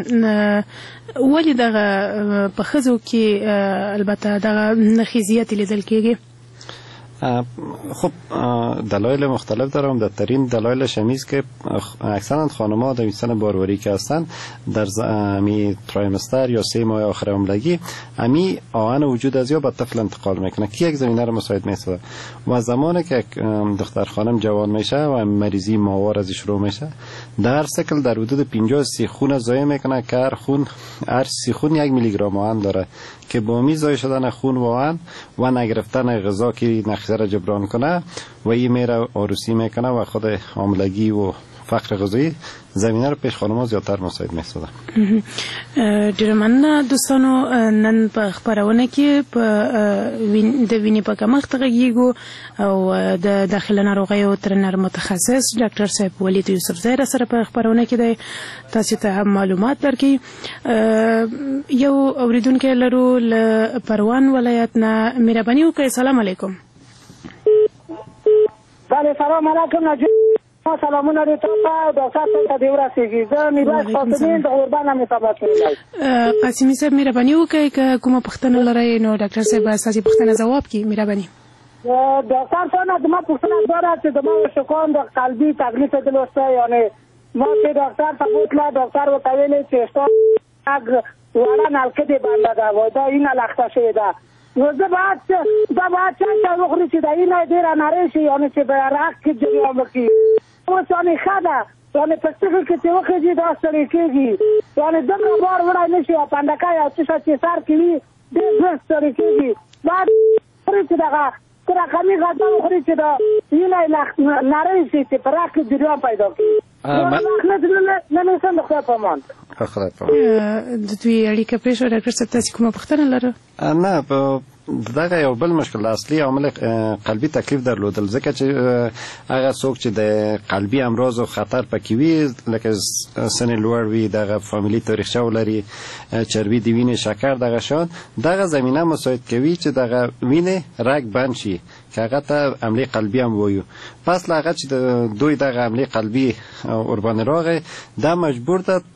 Speaker 21: ولې دغه په ښځو کې البته دغه نښې زیاتې لیدل کېږي؟
Speaker 22: خب دلایل مختلف داره. عمده‌ترین دلایلش همی است که اکثرا خانم‌ها در سن باروری که هستند در امی ترایمستر یا سه ماه آخر حاملگی امی آهن وجود از یا به طفل انتقال میکنه که یک زمینه رو مساعد میسازه و زمانی که دختر خانم جوان میشه و مریضی ماهوار از شروع میشه در سیکل در حدود پنجاه سی خون ضایع میکنه که هر خون هر سی خون یک میلی گرم آهن داره که با می ضایع شدن خون و آهن و نگرفتن غذا که نقشه را جبران کنه و این میره عروسی میکنه و خود حاملگی و فقر غذایی زمینه رو پیش خانم‌ها زیاتر مساعد می‌سازه.
Speaker 21: ډېره مننه دوستانو، نن په خپرونه کې په د وینې په کمښت غږیږو او د داخله ناروغیو ترېنر متخصص ډاکټر صاحب ولید یوسفزی را سره په خپرونه کې دی. تاسو ته هم معلومات درکړي. یو اوریدونکی لرو له پروان ولایت نه. مهرباني وکړئ. سلام علیکم.
Speaker 23: بله سلام علیکم. ما سلامونه دې ته د ساتل ته دی ورسېږي. زه میراث فاطمه د اوربان نه تبات کړم.
Speaker 21: قاسمي صاحب مهرباني وکړئ که کومه پوښتنه لرئ نو ډاکټر صاحب اساسي پوښتنه ځواب کړي. مهرباني.
Speaker 23: ډاکټر صاحب د ما پوښتنه داره چې د ما شکوان د قلبي تکلیف دلوسته یعنی ما چې ډاکټر ته بوتله ډاکټر ورته ویلې چې ستاسو وړه نلکه دې بنده ده و دا اینه لخته شوې ده نو زه باید دا باید چای چای وخوري چې د اینه ډېره نرۍ شي یعنې چې په رګ کې جریان وکړي. اوس یعنې ښه ده یعنې په څه کې چې وخېږي دا ستړی کېږي یعنې دومره بار وړی نه شي او پنډکی او څه شی چې سر کې وي ډېر ژر ستړی کېږي. باید وخوري چې دغه څه رقمي غذا وخوري چې د اینه نرۍ شي چې په رګ کې جریان پیدا کړي. نه نشم د خدای په امان.
Speaker 21: د دوی اړیکه پرېښوه. ډاکټر صاحب تاسې کومه پوښتنه لرو؟
Speaker 22: نه په دغه یو بل مشکل اصلي عامل قلبي تکلیف درلودل ځکه چې هغه څوک چې د قلبي امراض او خطر پکې وي لکه سن لوړ وي دغه فامیلي تاریخچه ولري چربي د وینې شکر دغه شان دغه زمینه مساعد کوي چې دغه وینې رګ بند شي که هغه ته حمله قلبي هم وایو. پس له هغه چې دوی دغه حمله قلبي ورباندې راغی دا مجبور ده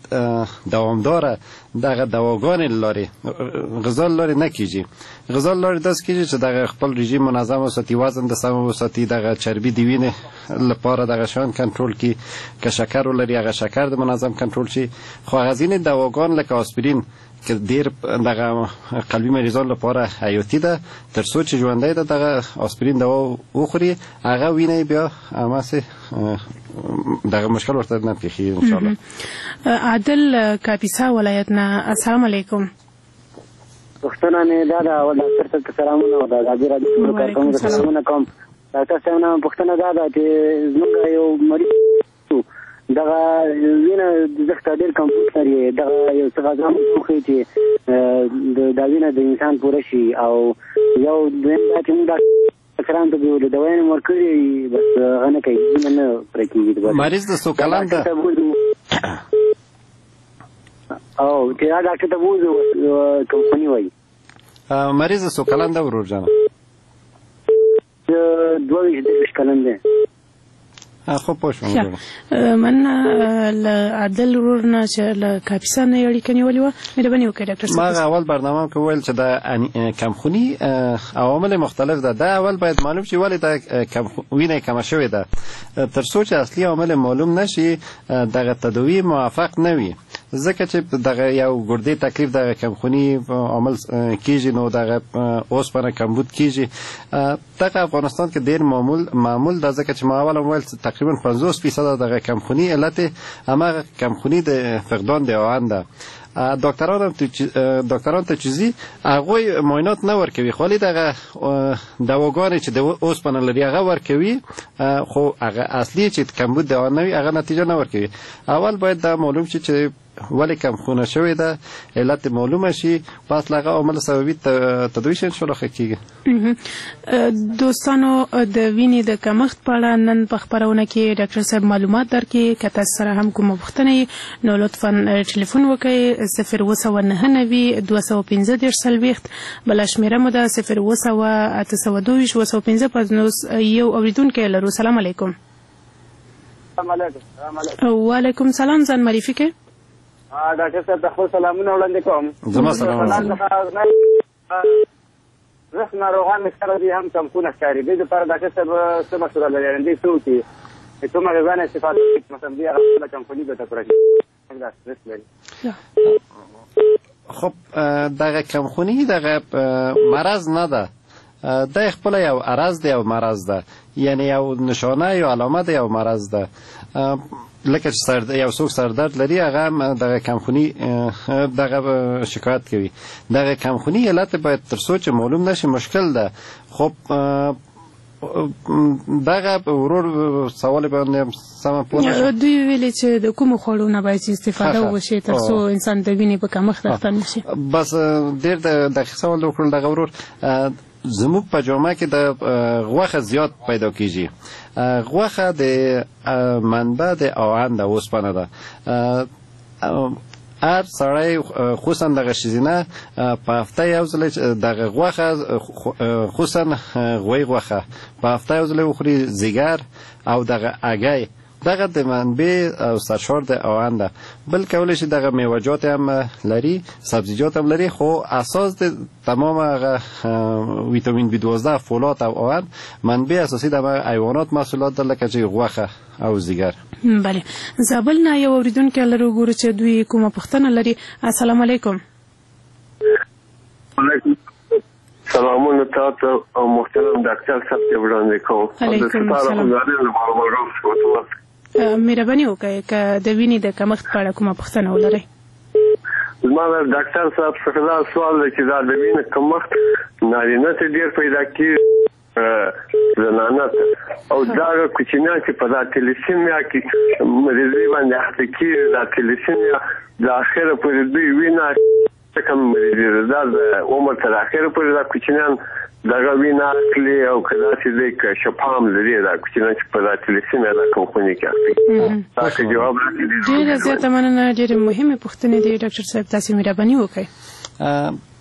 Speaker 22: دوامداره دغه دواګانې لارې غذا لارې نه کیږي. غذا لارې داسې کیږي چې دغه خپل رژیم منظم وساتي، وزن د سم وساتي، دغه چربي د وینې لپاره دغه شان کنټرول کی، که شکر ولري هغه شکر د منظم کنټرول شي. خو هغه ځینې دواګان لکه آسپرین که ډیر دغه قلبي مریضانو لپاره حیاتي ده، تر څو چې ژوندی ده دغه آسپرین دوا وخوري هغه وینه بیا هماسې دغه مشکل ورته نه پیښیږي ان شاء الله.
Speaker 21: عادل کاپیسا ولایت نه، السلام علیکم.
Speaker 3: پښتنه نه دا دا ول ډاکټر صاحب سلامونه او د غابي راډیو کارکونکو سلامونه کوم. ډاکټر صاحب نه پښتنه دا دا چې زموږ یو مریض دغه وینه زخته ډېر کمپیوټر لري، دغه یو څه غذا مخې چې د وینه د انسان پوره شي، او یو دویم دا چې موږ ډاکټران ته د دوايانو ورکړي بس هغه نه کوي، وینه نه پوره کېږي.
Speaker 22: مریض د څو کلن ده؟
Speaker 3: او چې دا ډاکټر ته بوزو کمپنی وایي.
Speaker 22: مریض د څو کلن ده ورور جانه؟
Speaker 3: دوه ویشت دېرش کلن دی.
Speaker 22: خو پوه شوم.
Speaker 21: من له عادل ورور نه چې له کاپیسا نه یې اړیکه نیولې وه، مهرباني وکړئ ډاکټر صاحب. ما
Speaker 22: اول برنامه کې ویل چې د کمخوني عوامل مختلف ده. دا اول باید معلوم شي ولې د وینه کمه شوې ده. تر څو چې اصلي عامل معلوم نشي دغه تداوی موافق نه وي، ځکه چې دغه یو ګردې تکلیف دغه کمخوني عامل کیږي نو دغه اوسپنه کمبود کیږي. دغه افغانستان کې ډېر معمول معمول ده، ځکه چې ما اول ویل تقریبا پنځوس فیصد دغه کمخونی علت همغه کمخونی د فقدان د آهن ده. ډاکټران ډاکټران ته چیزي هغه معاینات نه ورکوي، خو دغه دواګانې چې د اوسپنه لري هغه ورکوي، خو هغه اصلي چې کمبود د آهن وي هغه نتیجه نه ورکوي. اول باید دا معلوم شي چې ولی کمخونه شوې ده، علت معلومه شي، پس لغه عامل سببي تداوی شي ان شاء الله ښه کیږي.
Speaker 21: دوستانو د وینې د کمښت په اړه نن په خپرونه کې ډاکټر صاحب معلومات درکړي. که تاسو سره هم کومه پوښتنه نو لطفا ټلیفون وکړئ صفر اووه سوه نهه نوي دوه سوه پنځه دېرش څلوېښت، بله شمېره مو ده صفر اووه سوه اته سوه دوه ویشت اووه سوه پنځه پنځوس. یو اورېدونکی لرو. سلام علیکم. وعلیکم سلام، ځان معرفي کړئ.
Speaker 3: ډاکټر صاحب د خپل سلامونه وړاندې کوم.
Speaker 22: زما سلامونه.
Speaker 3: زه ناروغان مې سره دي هم کمخونه ښکاري، دې دپاره ډاکټر صاحب څه مشوره لري؟ دوی څه وکړي؟ کومه غذا نه استفاده وکړي مثلا دوی هغه خپله کمخوني ګټه پوره کړي؟ دا سټرس لري.
Speaker 22: خب دغه کمخوني دغه مرض نه ده، دا خپل یو عرض دی او مرض ده، یعنی یو نشانه یا علامه ده یو مرض ده. لکه چې سر یو څوک سردرد لري هغه دغه کمخوني دغه شکایت کوي. دغه کمخوني علت باید تر څو چې معلوم نشي مشکل ده. خب دغه ورور سوال باندې سم پوه
Speaker 21: دوی ویلي چې د کومو خوړو نه باید استفاده وشي تر څو انسان د وینې په کمښت اخته نشي.
Speaker 22: بس ډېر د دقیق سوال وکړل دغه ورور. زموږ په جامعه کې د غوښه زیات پیدا کیږي. غوښه د منبع د آهن د اوسپنه ده. هر سړی خصوصا دغه شیزینه په هفته یو ځل دغه غوښه خصوصا غوی غوښه په هفته یو ځل وخوري، زیګر او دغه اګی دغه د منبع او سرشار د آهن ده. بل کولی شي دغه میوه‌جات هم لري، سبزیجات هم لري، خو اساس د تمام هغه ویتامین بی دوازده، فولاد او آهن منبع اساسي د حیوانات محصولات ده لکه چې غوښه او زیګر.
Speaker 21: بله، زابل نه یو اورېدونکی لرو، ګورو چې دوی کومه پوښتنه لري. السلام علیکم.
Speaker 4: علیکم سلامونه تاسو او محترم ډاکټر صاحب ته وړاندې کوم.
Speaker 21: علیکم السلام. مهرباني وکړئ که د وینې د کمښت په اړه کومه پوښتنه ولرئ.
Speaker 4: زما د ډاکټر صاحب څخه دا سوال دی چې دا د وینې کمښت نارینه ته ډېر پیدا کېږي زنانه ته، او دا کوچنیان چې په دا تلیسیمیا کې مریضۍ باندې اخته کېږي، دا تلیسیمیا د اخره پورې دوی وینه کم مریضي ده، د عمر تر اخره پورې دا کوچنیان دغه وینه اخلي، او که داسې دی که شفا هم لري دا کوچنیان چې په دا تلیسیمیا دا کمخوني کې اخلي. تاسو جواب راکړئ.
Speaker 21: ډېره زیاته مننه، ډېرې مهمې پوښتنې دي ډاکټر صاحب، تاسې مهرباني وکړئ.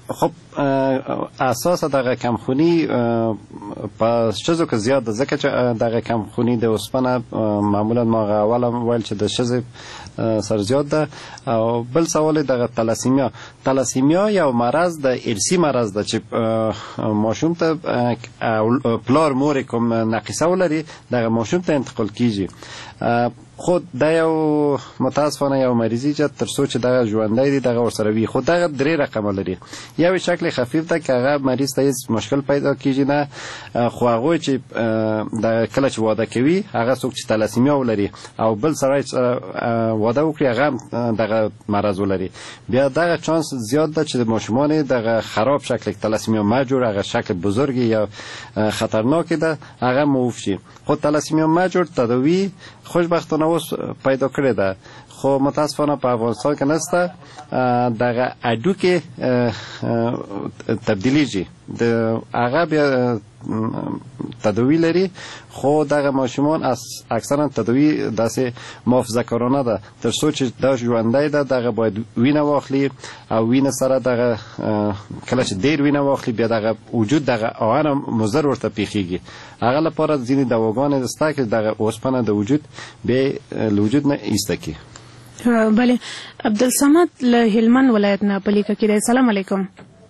Speaker 22: خب اساس دغه کمخونی په شزو کې زیات ده ځکه چې دغه کمخونی د اوسپنه معمولا ما اول ویل چې د شزې سر زیات ده. او بل سوال دغه تلاسیمیا تلاسیمیا یو مرض د ارثي مرض ده چې ماشوم ته پلار مور کوم ناقصه ولري دغه ماشوم ته انتقال کیږي. خود دا یو متاسفانه یو مریضی چې تر څو چې دغه ژوندی دی دغه ورسره وي. خو دغه درې رقم لري. یو شکل خفیف ده که هغه مریض ته هیڅ مشکل پیدا کیږي نه، خو هغوی چې د کله چې واده کوي هغه څوک چې تلاسیمیا ولري او بل سړی واده وکړي هغه دغه مرض ولري، بیا دغه چانس زیات ده چې د ماشومان دغه خراب شکل تلاسیمیا ماجور هغه شکل بزرگی یا خطرناکی ده هغه معاف شي. خو تلاسیمیا ماجور تداوی خوشبختانه اوس پیدا کړی ده، خو متاسفانه په افغانستان کې نسته. دغه اډوکې تبدیلیږي د هغه بیا تداوی لري، خو دغه ماشومان اکثرا تداوی داسې محافظه کارانه ده تر څو چې دا ژوندی ده دغه باید وینه واخلي او وینه سره دغه کله چې ډېر وینه واخلي بیا دغه وجود دغه آهن مضر ورته پیښیږي. هغه لپاره ځینې دواګانې شته چې دغه اوسپنه د وجود بیا له وجود نه ایسته کړي.
Speaker 21: بله، عبدالصمد له هلمند ولایت نه په لیکه کې دی. سلام علیکم.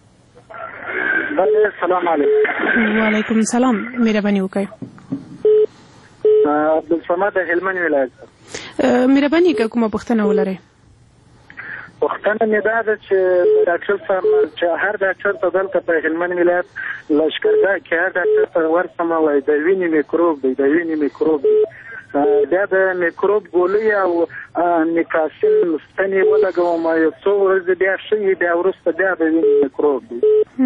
Speaker 5: بله سلام علیکم.
Speaker 21: وعلیکم سلام، مهرباني وکړئ.
Speaker 5: عبدالصمد د هلمند ولایت.
Speaker 21: مهرباني که کومه پوښتنه ولرئ.
Speaker 5: پوښتنه مې دا ده چې ډاکټر صاحب چې هر ډاکټر ته دلته په هلمند ولایت لښکرګاه کې هر ډاکټر ته ورسمه وایي د وینې میکروب دی د وینې میکروب دی بیا د میکروب ګولۍ او نیکاسین ستنې ولګوم یو څو ورځې بیا ښه بیا وروسته بیا د وینې میکروب دی.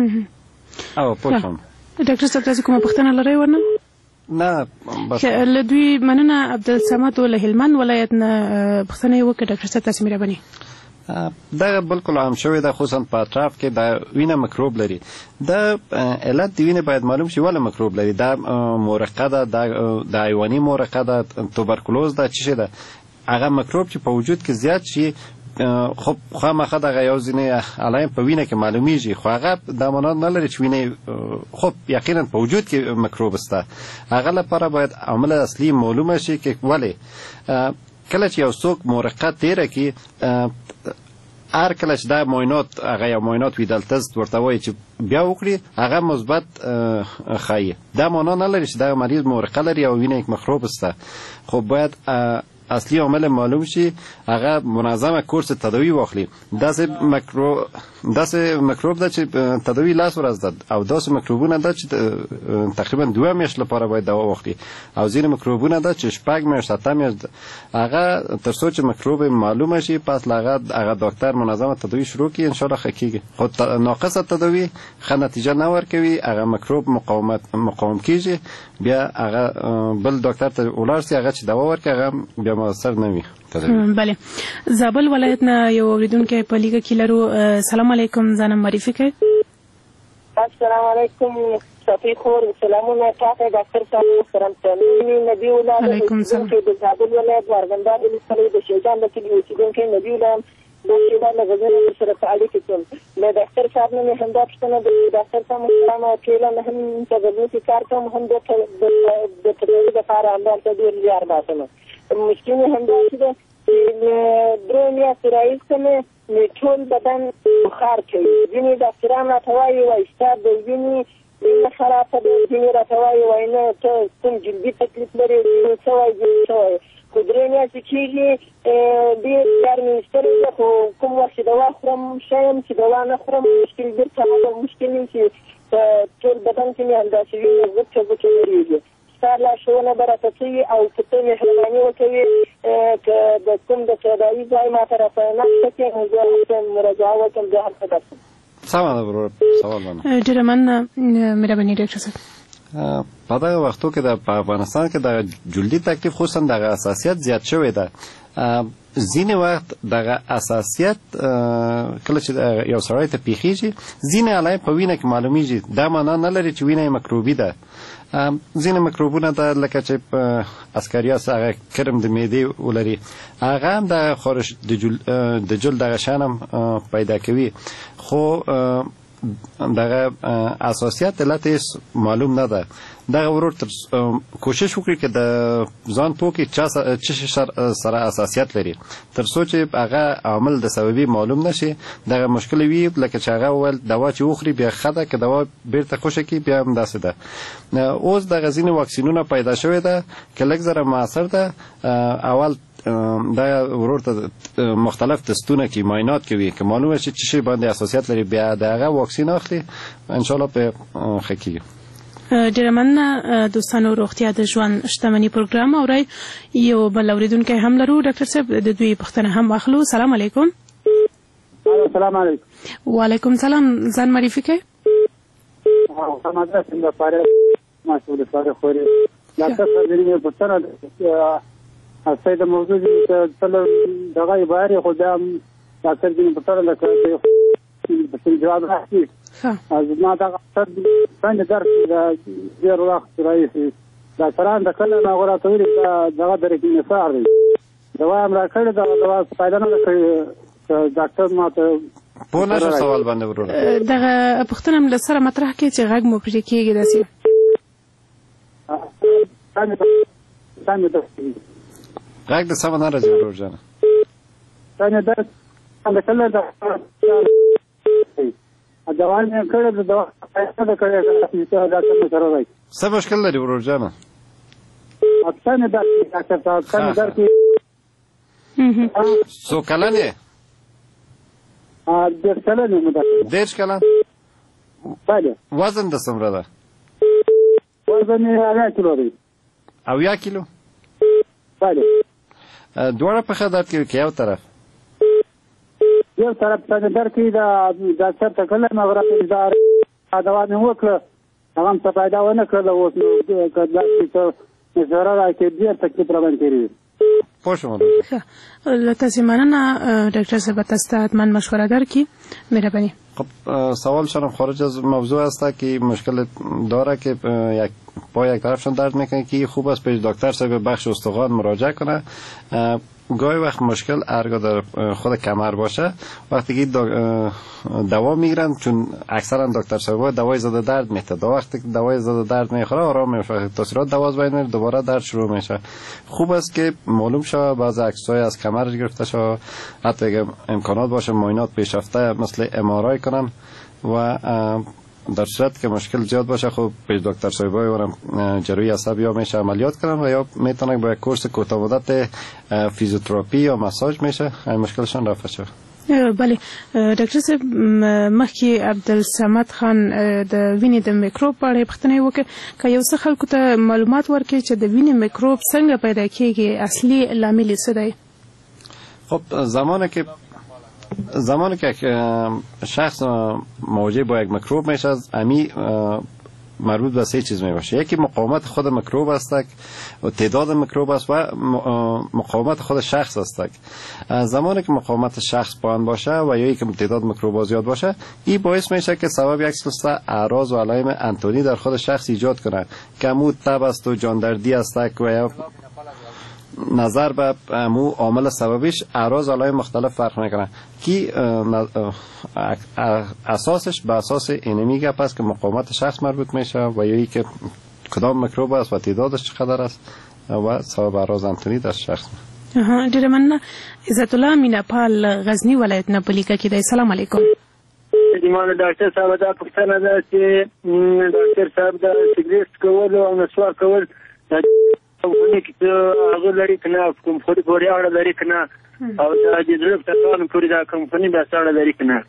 Speaker 22: او پوه شوم.
Speaker 21: ډاکټر صاحب تاسو کومه پوښتنه لرئ ورنه؟
Speaker 22: نه بس
Speaker 21: له دوی مننه. عبدالصمد له هلمند ولایت نه پوښتنه یې وکړه. ډاکټر صاحب تاسو مهرباني.
Speaker 22: دغه بالکل عام شوی ده، خصوصا په اطراف کې د وینه میکروب لري. د علت د وینې باید معلوم شي ولې میکروب لري. دا مورقه ده، د حیواني مورقه ده، توبرکلوز ده، څه شی ده. هغه میکروب چې په وجود کې زیات شي خب خامخا دغه یو ځینې علایم په وینه کې معلومیږي، خو هغه دا معنا نه لري چې وینه خب یقینا په وجود کې میکروب شته. هغه لپاره باید عامل اصلي معلومه شي چې ولې کله چې یو څوک مورقه تیره کړي هر کله چې دا معاینات هغه یو معاینات وي دلته ورته وایي چې بیا وکړي هغه مثبت ښایي. دا معنا نه لري چې دا مریض مورقه لري او وینه یک مخروب شته، خو باید اصلي عامل معلوم شي، هغه منظمه کورس تداوی واخلي. داسې مکرو داسې میکروب ده چې تداوی لاس ورځ ده او داسې میکروبونه ده چې تقریبا دوه میاشت لپاره باید دوا واخلي او ځینې میکروبونه ده چې شپږ میاشت اته میاشت هغه تر څو چې میکروب معلومه شي پس هغه هغه ډاکټر منظمه تداوی شروع کړي ان شاء الله ښه کیږي. خو ناقصه تداوی ښه نتیجه نه ورکوي، هغه میکروب مقاومت مقاوم کیږي، بیا هغه بل ډاکټر ته ولاړ شي هغه چې دوا ورکړي هغه بیا موثر نه وي.
Speaker 21: بله، زابل ولایت نه یو اوریدونکی په لیکه کې لرو. سلام علیکم، ځانم معرفي کړئ.
Speaker 23: السلام علیکم صفی خور، سلامونه تاسو ډاکټر صاحب محترم تنوین نبی الله
Speaker 21: علیکم سلام.
Speaker 23: د زابل ولایت ورغندار ولسوالۍ د شیطان د کلي اوسیدونکی نبی الله د شیطان له غزنه سره په اړیکه کې له ډاکټر صاحب نه هم دا پوښتنه د ډاکټر صاحب محترم ټیله نه هم په دغه کار کوم هم د د تدریس لپاره اندازه ډیر زیار باسم. مشکل هم دا چې درې میاشتې راهیسې مې ټول بدن بخار کوي. ځینې ډاکټران راته وایي وایي ستا د وینې وینه خرابه ده، ځینې راته وایي وایي نه ته کوم جلدي تکلیف لرې، ځینې څه وایي ځینې څه وایي. خو درې میاشتې کېږي ډېر زیار مې ایستلی ده، خو کوم وخت چې دوا خورم ښه یم، چې دوا نه خورم مشکل بېرته هغه مشکل یم چې په ټول بدن کې مې همداسې وینه غوټه غوټه لرېږي. ستا لارښوونه به راته څه وي او که ته مهرباني وکوې که د کوم د تداوي ځای ما ته راته نقشه کړې نو زه ورته مراجعه وکړم بیا هلته درشم.
Speaker 22: سمه ده ورور، سوال مننه.
Speaker 21: ډېره مننه مهرباني ډاکټر صاحب.
Speaker 22: په دغه وختو کې د په افغانستان کې د جلدي تکلیف خصوصا دغه حساسیت زیات شوی ده. ځینې وخت دغه حساسیت کله چې یو سړی ته پیښیږي ځینې علایم په وینه کې معلومیږي، دا معنا نه لري چې وینه یې مکروبي ده. ځینې میکروبونه ده لکه چې اسکاریاس هغه کرم د معدې ولري هغه هم د خارش د جلد دغه شان هم پیدا کوي، خو دغه اساسیت علت معلوم نه ده. دغه ورور تر کوشش وکړي چې د ځان پوکي چې سره اساسیت لري تر څو چې هغه عامل د سببي معلوم نشي. دغه مشکل وي لکه چې هغه ول دوا چې وخوري بیا خده که دوا بیرته خوشی کی بیا هم داسې ده. اوس د غزین واکسینونه پیدا شوی ده که لږ زره موثر ده. اول دا ورور ته مختلف تستونه کې معاینات کوي که معلومه شي چې شی باندې اساسیت لري بیا دغه واکسین اخلي ان شاء الله په خکیږي.
Speaker 21: ډیره مننه دوستانو. روغتیا د ژوند شتمنۍ پروګرام اورئ. یو بل اوریدونکی هم لرو. ډاکټر صاحب د دوی پوښتنه هم اخلو. سلام علیکم.
Speaker 23: السلام علیکم.
Speaker 21: وعلیکم سلام. ځان معرفي کړئ.
Speaker 23: سمادره څنګه پاره مسؤل سره خوري. ډاکټر صاحب دې پوښتنه اصل د موضوع چې تل دغه باري خدام ډاکټر دې پوښتنه لکه په جواب راځي. از ما دا څه څنګه درس دا ډیر وخت راځي دا تران د کله ما غواړم ته دا دغه درې نه ساري دوا هم راکړه دا دوا پیدا نه کړی ډاکټر ما ته
Speaker 22: په نشه سوال باندې ورور
Speaker 21: دغه پښتنه مل سره مطرح کې چې غږ مو پرې کېږي داسې
Speaker 23: څنګه څنګه
Speaker 22: غږ د سم نه راځي ورور جان
Speaker 23: څنګه دا څنګه کله دا دوان یې کړه د دوا پیسې کړه چې دا څه سره راځي.
Speaker 22: څه مشکل لري ورور جان؟
Speaker 23: اپسانه دا ډاکټر صاحب څنګه درکې
Speaker 22: څو کلن یې؟
Speaker 23: ا ډېر کلن یم دا.
Speaker 22: ډېر کلن؟
Speaker 23: بله.
Speaker 22: وزن د څومره ده؟
Speaker 23: وزن یې اویا کیلو دی.
Speaker 22: اویا کیلو؟
Speaker 23: بله.
Speaker 22: دواړه په خدمت کې کې یو طرف
Speaker 23: یو طرف څنګه درکې دا ډاکټر ته کله مغرب دار دوا مې وکړه هغه څه پیدا ونه کړل. اوس نو کله چې نظر راکې دې تکلیف روان کړی.
Speaker 22: پوښتنه
Speaker 21: له تاسو مننه ډاکټر صاحب تاسو ته حتما مشوره درکې. مهربانی.
Speaker 22: خب سوال شما خارج از موضوع است که مشکل داره که یک پای یک طرفشان درد میکنه که خوب است پیش دکتر صاحب بخش استخوان مراجعه کنه. گاهی وقت مشکل ارگا در خود کمر باشه وقتی که دوا میگیرن چون اکثرا دکتر صاحب دوای ضد درد میده دا وقتی که دوای ضد درد میخوره آرام میشه تاثیرات دوا از بین میره دوباره درد شروع میشه. خوب است که معلوم شه بعض عکسای از کمر گرفته شه حتی اگه امکانات باشه معاینات پیشرفته مثل ام آر آی کنن و در صورت که مشکل زیاد باشه خب پیش دکتر صاحبای ورم جراحی عصب یا میشه عملیات کنن و یا میتونه با کورس کوتاه مدت فیزیوتراپی یا مساج میشه این مشکلشون رفع شه.
Speaker 21: بله ډاکټر صاحب مخکې عبدالصمد خان د وینې د میکروب په اړه پوښتنه وکړه که یو څه خلکو ته معلومات ورکړي چې د وینې میکروب څنګه پیدا کیږي اصلي لامل څه دی؟
Speaker 22: خب زمانی که زمانی که شخص مواجه با یک میکروب میشه امی مربوط به سه چیز می باشه. یکی مقاومت خود میکروب است و تعداد میکروب است و مقاومت خود شخص است. زمانی که مقاومت شخص پایین باشه و یا اینکه تعداد میکروب زیاد باشه این باعث میشه که سبب یک سلسله اعراض و علائم انتونی در خود شخص ایجاد کنه که امو تب است و جاندردی است و یا نظر به امو عامل سببش اعراض علائم مختلف فرق میکنه که اساسش به اساس اینمی گپ است که مقاومت شخص مربوط میشه و یا که کدام میکروب است و تعدادش چقدر است و سبب اعراض انتونی در شخص.
Speaker 21: ها ډیره مننه. عزت الله میناپال غزنی ولایت نه پلیکا کې دی. سلام علیکم.
Speaker 5: ایمان ډاکټر صاحب دا پوښتنه ده چې ډاکټر صاحب د سګریټ کول او نسوار کول کمپنی کې هغه لري کنه کوم خوري پورې اړه لري کنه او د دې ضرورت ته پورې دا کمپنی به اړه لري کنه.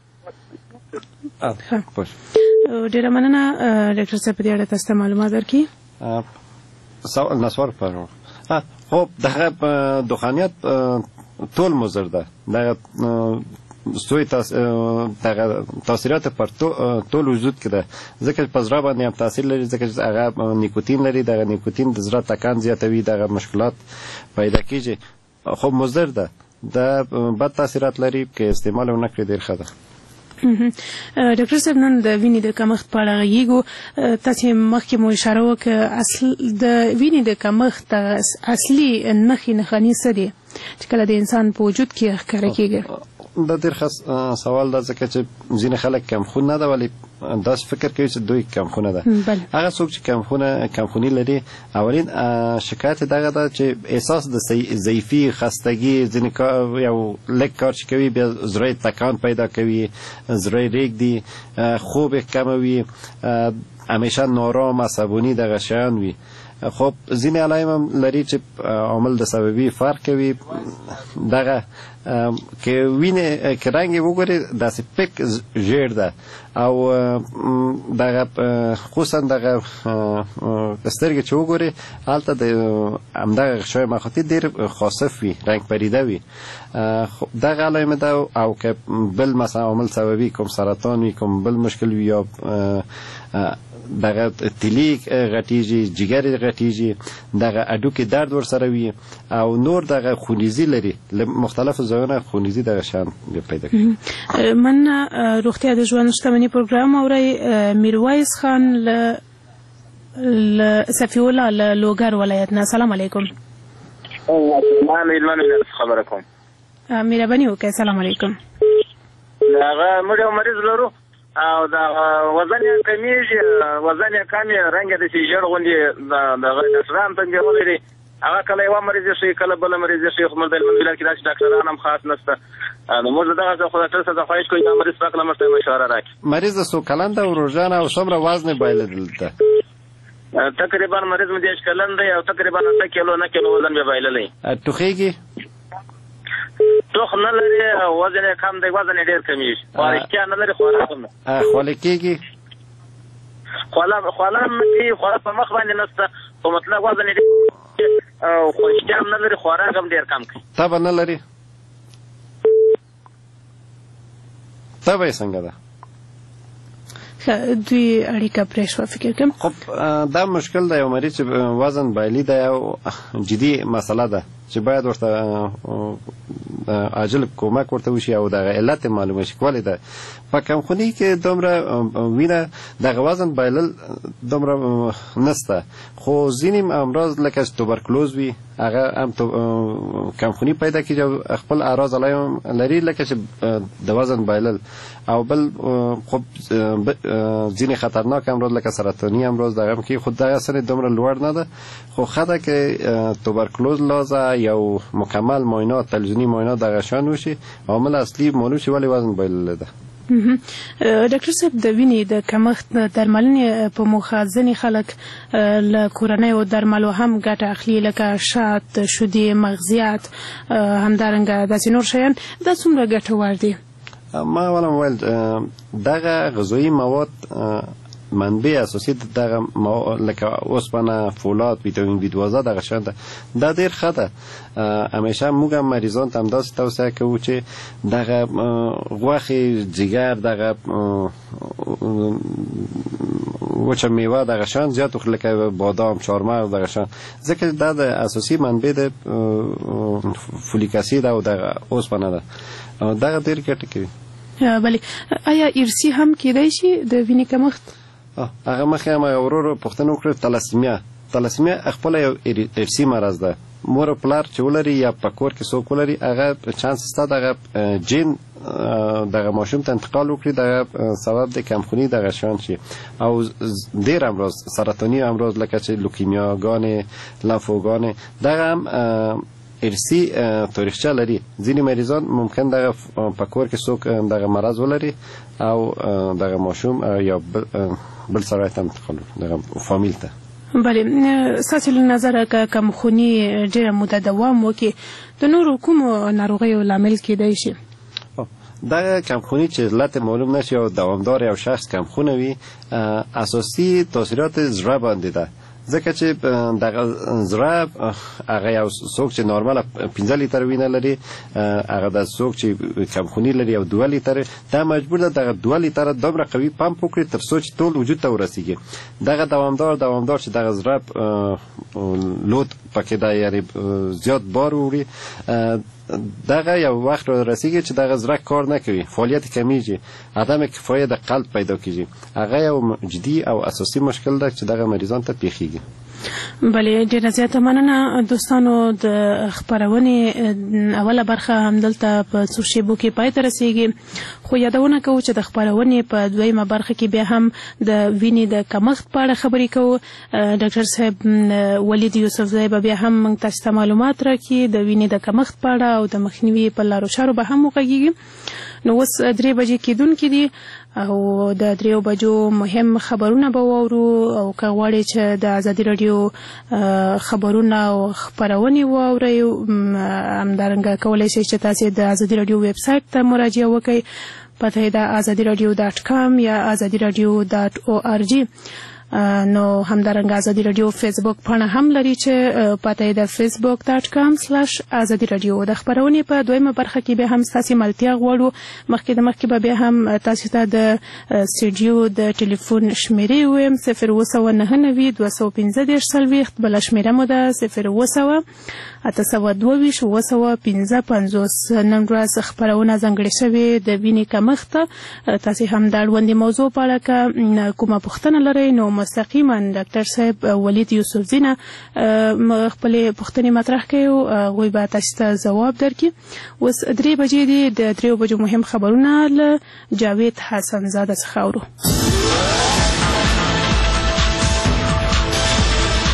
Speaker 21: ډیره مننه ډاکټر صاحب دې اړه تاسو معلومات درکړي.
Speaker 22: سوال نسوار پرو خب دغه دخانیت ټول مضر ده. دغه سوی تاثیرات پر ټول وجود کې ده ځکه په زړه باندې هم تاثیر لري ځکه چې هغه نیکوتین لري. دغه نیکوتین د زړه تکان زیاتوي دغه مشکلات پیدا کیږي. خب مضر ده د بد تاثیرات لري که استعمال ونه کړي ډیر ښه ده.
Speaker 21: ډاکټر صاحب نن د وینې د کمښت په اړه غږیږو. تاسو مخکې مو اشاره وکړه اصل د وینې د کمښت اصلي نښې نښانې څه دي چې کله د انسان په وجود کې ښکاره کیږي؟
Speaker 22: دا ډېر ښه سوال ده ځکه چې ځینې خلک کمخون نه ده ولې داسې فکر کوي چې دوی کمخونه ده. هغه څوک چې کمخونه کمخوني لري اولین شکایت یې دغه ده چې احساس د ضعیفي خستګي ځینې کار یو لږ کار چې کوي بیا زړه تکان پیدا کوي زړه ریږدي خوب یې کموي همیشه نارام عصباني دغه شیان وي. خب ځینې علایم هم لري چې عامل د سببي فرق کوي دغه که وینې که رنګ یې وګورې داسې پک ژیړ ده او دغه خصوصا دغه سترګې چې وګورې هلته د همدغه غشای مخاطي ډېر خاصف وي رنګ پریده وي دغه علایم ده. او که بل مثلا عامل سببي کوم سرطان وي کوم بل مشکل وي یا دغه تیلی غټیږي جګر غټیږي دغه اډوکې درد ورسره وي او نور دغه خونریزي لري مختلفو ځایونو خونریزي دغه شان پیدا کوي.
Speaker 21: من روغتیا د ژوند شتمني پروګرام اورئ. میرویس خان له له صفیولا له لوګر ولایت نه. سلام علیکم.
Speaker 7: ما میلمن خبره کوم.
Speaker 21: مهرباني وکړئ. سلام علیکم.
Speaker 7: هغه موږ مریض لرو او دا وزن یې کمیږي وزن یې کم یې رنګ یې داسې ژېړ غوندې دغه نسران تندې ولري هغه کله یوه مریض شي کله بله مریض شي خو موږ د هلمند ولایت کې داسې ډاکټران هم خاص نشته نو موږ دغه څه خو ډاکټر صاحب ته خواهش کوو دا مریض پاک له موږ ته مشوره راکړي.
Speaker 22: مریض څو کلن ده او روژانه او څومره وزن یې بایللی ده؟
Speaker 7: تقریبا مریض مو دېرش کلن دی او تقریبا اته کیلو نه کیلو وزن یې بایللی.
Speaker 22: ټوخیږي؟
Speaker 7: ټوخ نه لري وزن یې کم دی وزن یې ډېر کمیږي خوارشتیا نه لري خوراک هم نه.
Speaker 22: خوله کېږي؟
Speaker 7: خوله هم نه کوي خوله په مخ باندې نشته خو مطلب وزن یې ډېر او خوارشتیا هم نه لري خوراک هم ډېر کم کوي.
Speaker 22: تبه نه لري؟ تبه یې څنګه ده؟
Speaker 21: دوی اړیکه پرې شوه فکر کوم.
Speaker 22: خب دا مشکل دی یو مریض چې وزن بایلي ده یو جدي مسله ده چې باید ورته عاجل کومک ورته وشي او دغه علت معلومه شي. ولې ده په کمخوني کې دومره وینه دغه وزن بایلل دومره نسته خو ځینې امراض لکه توبرکلوز وي هغه هم کمخوني پیدا کېږي خپل اعراض علایم لري لکه چې د وزن بایلل او بل خب ځینې خطرناک امراض لکه سرطاني امراض دغه کې خود دغه سن دومره لوړ نه ده خو خدا که توبرکلوز لازه یو مکمل معاینات تلویزیونی معاینات دغه شان وشي عامل اصلي معلوم شي ولې وزن بایللی ده.
Speaker 21: ډاکټر صاحب د وینې د کمښت درملنې په موخه ځینې خلک له کورنیو درملو هم ګټه اخلي لکه شات شیدې مغزیات همدارنګه داسې نور شیان دا څومره ګټور دي؟
Speaker 22: ما اولا وویل دغه غذایي مواد منبع اساسي دغه لکه اوسپنه فولاد ویتامین بی دوازده دغه شان ده دا ډېر ښه ده. همیشه موږ هم مریضان ته همداسې توصیه کوو چې دغه غوښې جګر دغه وچه میوه دغه شان زیات وخوري لکه بادام چهارمغز دغه شان ځکه دا د اساسي منبع د فولیک اسید او دغه اوسپنه ده دغه ډېر ګټه کوي.
Speaker 21: بله آیا ارثي هم کیدای شي د وینې کمښت؟
Speaker 22: هغه مخکې هم ورور پوښتنه وکړه تلاسیمیا تلاسیمیا خپله یو ارثي مرض ده مور او پلار چې ولري یا په کور کې څوک ولري هغه چانس شته دغه جین دغه ماشوم ته انتقال وکړي دغه سبب د کمخوني دغه شان شي او ډېر امراض سرطاني امراض لکه چې لوکیمیاګانې لمفوګانې دغه هم ارثي تاریخچه لري. ځینې مریضان ممکن دغه په کور کې څوک دغه مرض ولري او دغه ماشوم یا بل سړی ته انتقال دغه فامیل ته.
Speaker 21: بله ستاسې له نظره که کمخوني ډېره موده دوام وکړي د نورو کومو ناروغیو لامل کیدای شي؟
Speaker 22: دغه کمخوني چې علت معلوم نشي او دوامدار یو شخص کمخونه وي اساسي تاثیرات زړه باندې ده ځکه چې دغه زړه هغه یو څوک چې نارماله پنځه لیتر وینه لري هغه د څوک چې کمخوني لري او دوه لیتر دا مجبور ده دغه دوه لیتر دومره قوي پمپ وکړي تر څو چې ټول وجود ته ورسیږي. دغه دوامدار دوامدار چې دغه زړه لود پکې ده یعنی زیات بار وړي دغه یو وخت را رسیږي چې دغه زړه کار نکوي فعالیت کمیږي عدم کفایت د قلب پیدا کیږي هغه یو جدي او اساسي مشکل ده چې دغه مریضان ته پیښیږي.
Speaker 21: بلې ډیره زیاته مننه دوستانو. د خپرونې اوله برخه همدلته په څو شیبو کې پای ته رسیږي، خو یادونه کوو چې د خپرونې په دویمه برخه کې بیا هم د وینې د کمښت په اړه خبرې کوو. ډاکټر صاحب ولید یوسفزی به بیا هم موږ تاسو ته معلومات راکړي د وینې د کمښت په اړه او د مخنیوي په لارو چارو به هم وغږیږي. نو اوس درې بجې کېدونکي دي او د دریو بجو مهم خبرونه به واورو، او که غواړئ چې د ازادي راډیو خبرونه او خپرونې واورئ همدارنګه کولی شئ چې تاسې د ازادي راډیو ویب سایټ ته مراجعه وکړئ. پته یې د ازادي راډیو ډاټ کام یا ازادي راډیو ډاټ او آر جی. نو همدارنګه ازادي راډیو فیسبوک پاڼه هم لري چې پته یې د فیسبوک ډاټ کام سلاش ازادي راډیو. د خپرونې په دویمه برخه کې بیا هم ستاسې ملتیا غواړو. مخکې د مخکې به بیا هم تاسو ته د سټوډیو د ټلیفون شمیرې ووایم: صفر اووه سوه نهه نوي دوه سوه پنځه دېرش څلوېښت. بله شمیره مو ده صفر اووه سوه اته سوه دوه ویشت اووه سوه پنځه پنځوس. نن ورځ خپرونه ځانګړې شوې د وینې کمښت. تاسې هم د اړوندې موضوع په اړه که کومه پوښتنه لرئ نو مستقیما ډاکټر صاحب ولید یوسفزي نه خپلې پوښتنې مطرح کوي او هغوی به تاسو ته ځواب درکړي. اوس درې بجې دي، د دریو بجو مهم خبرونه له جاوید حسن زاده څخه اورو.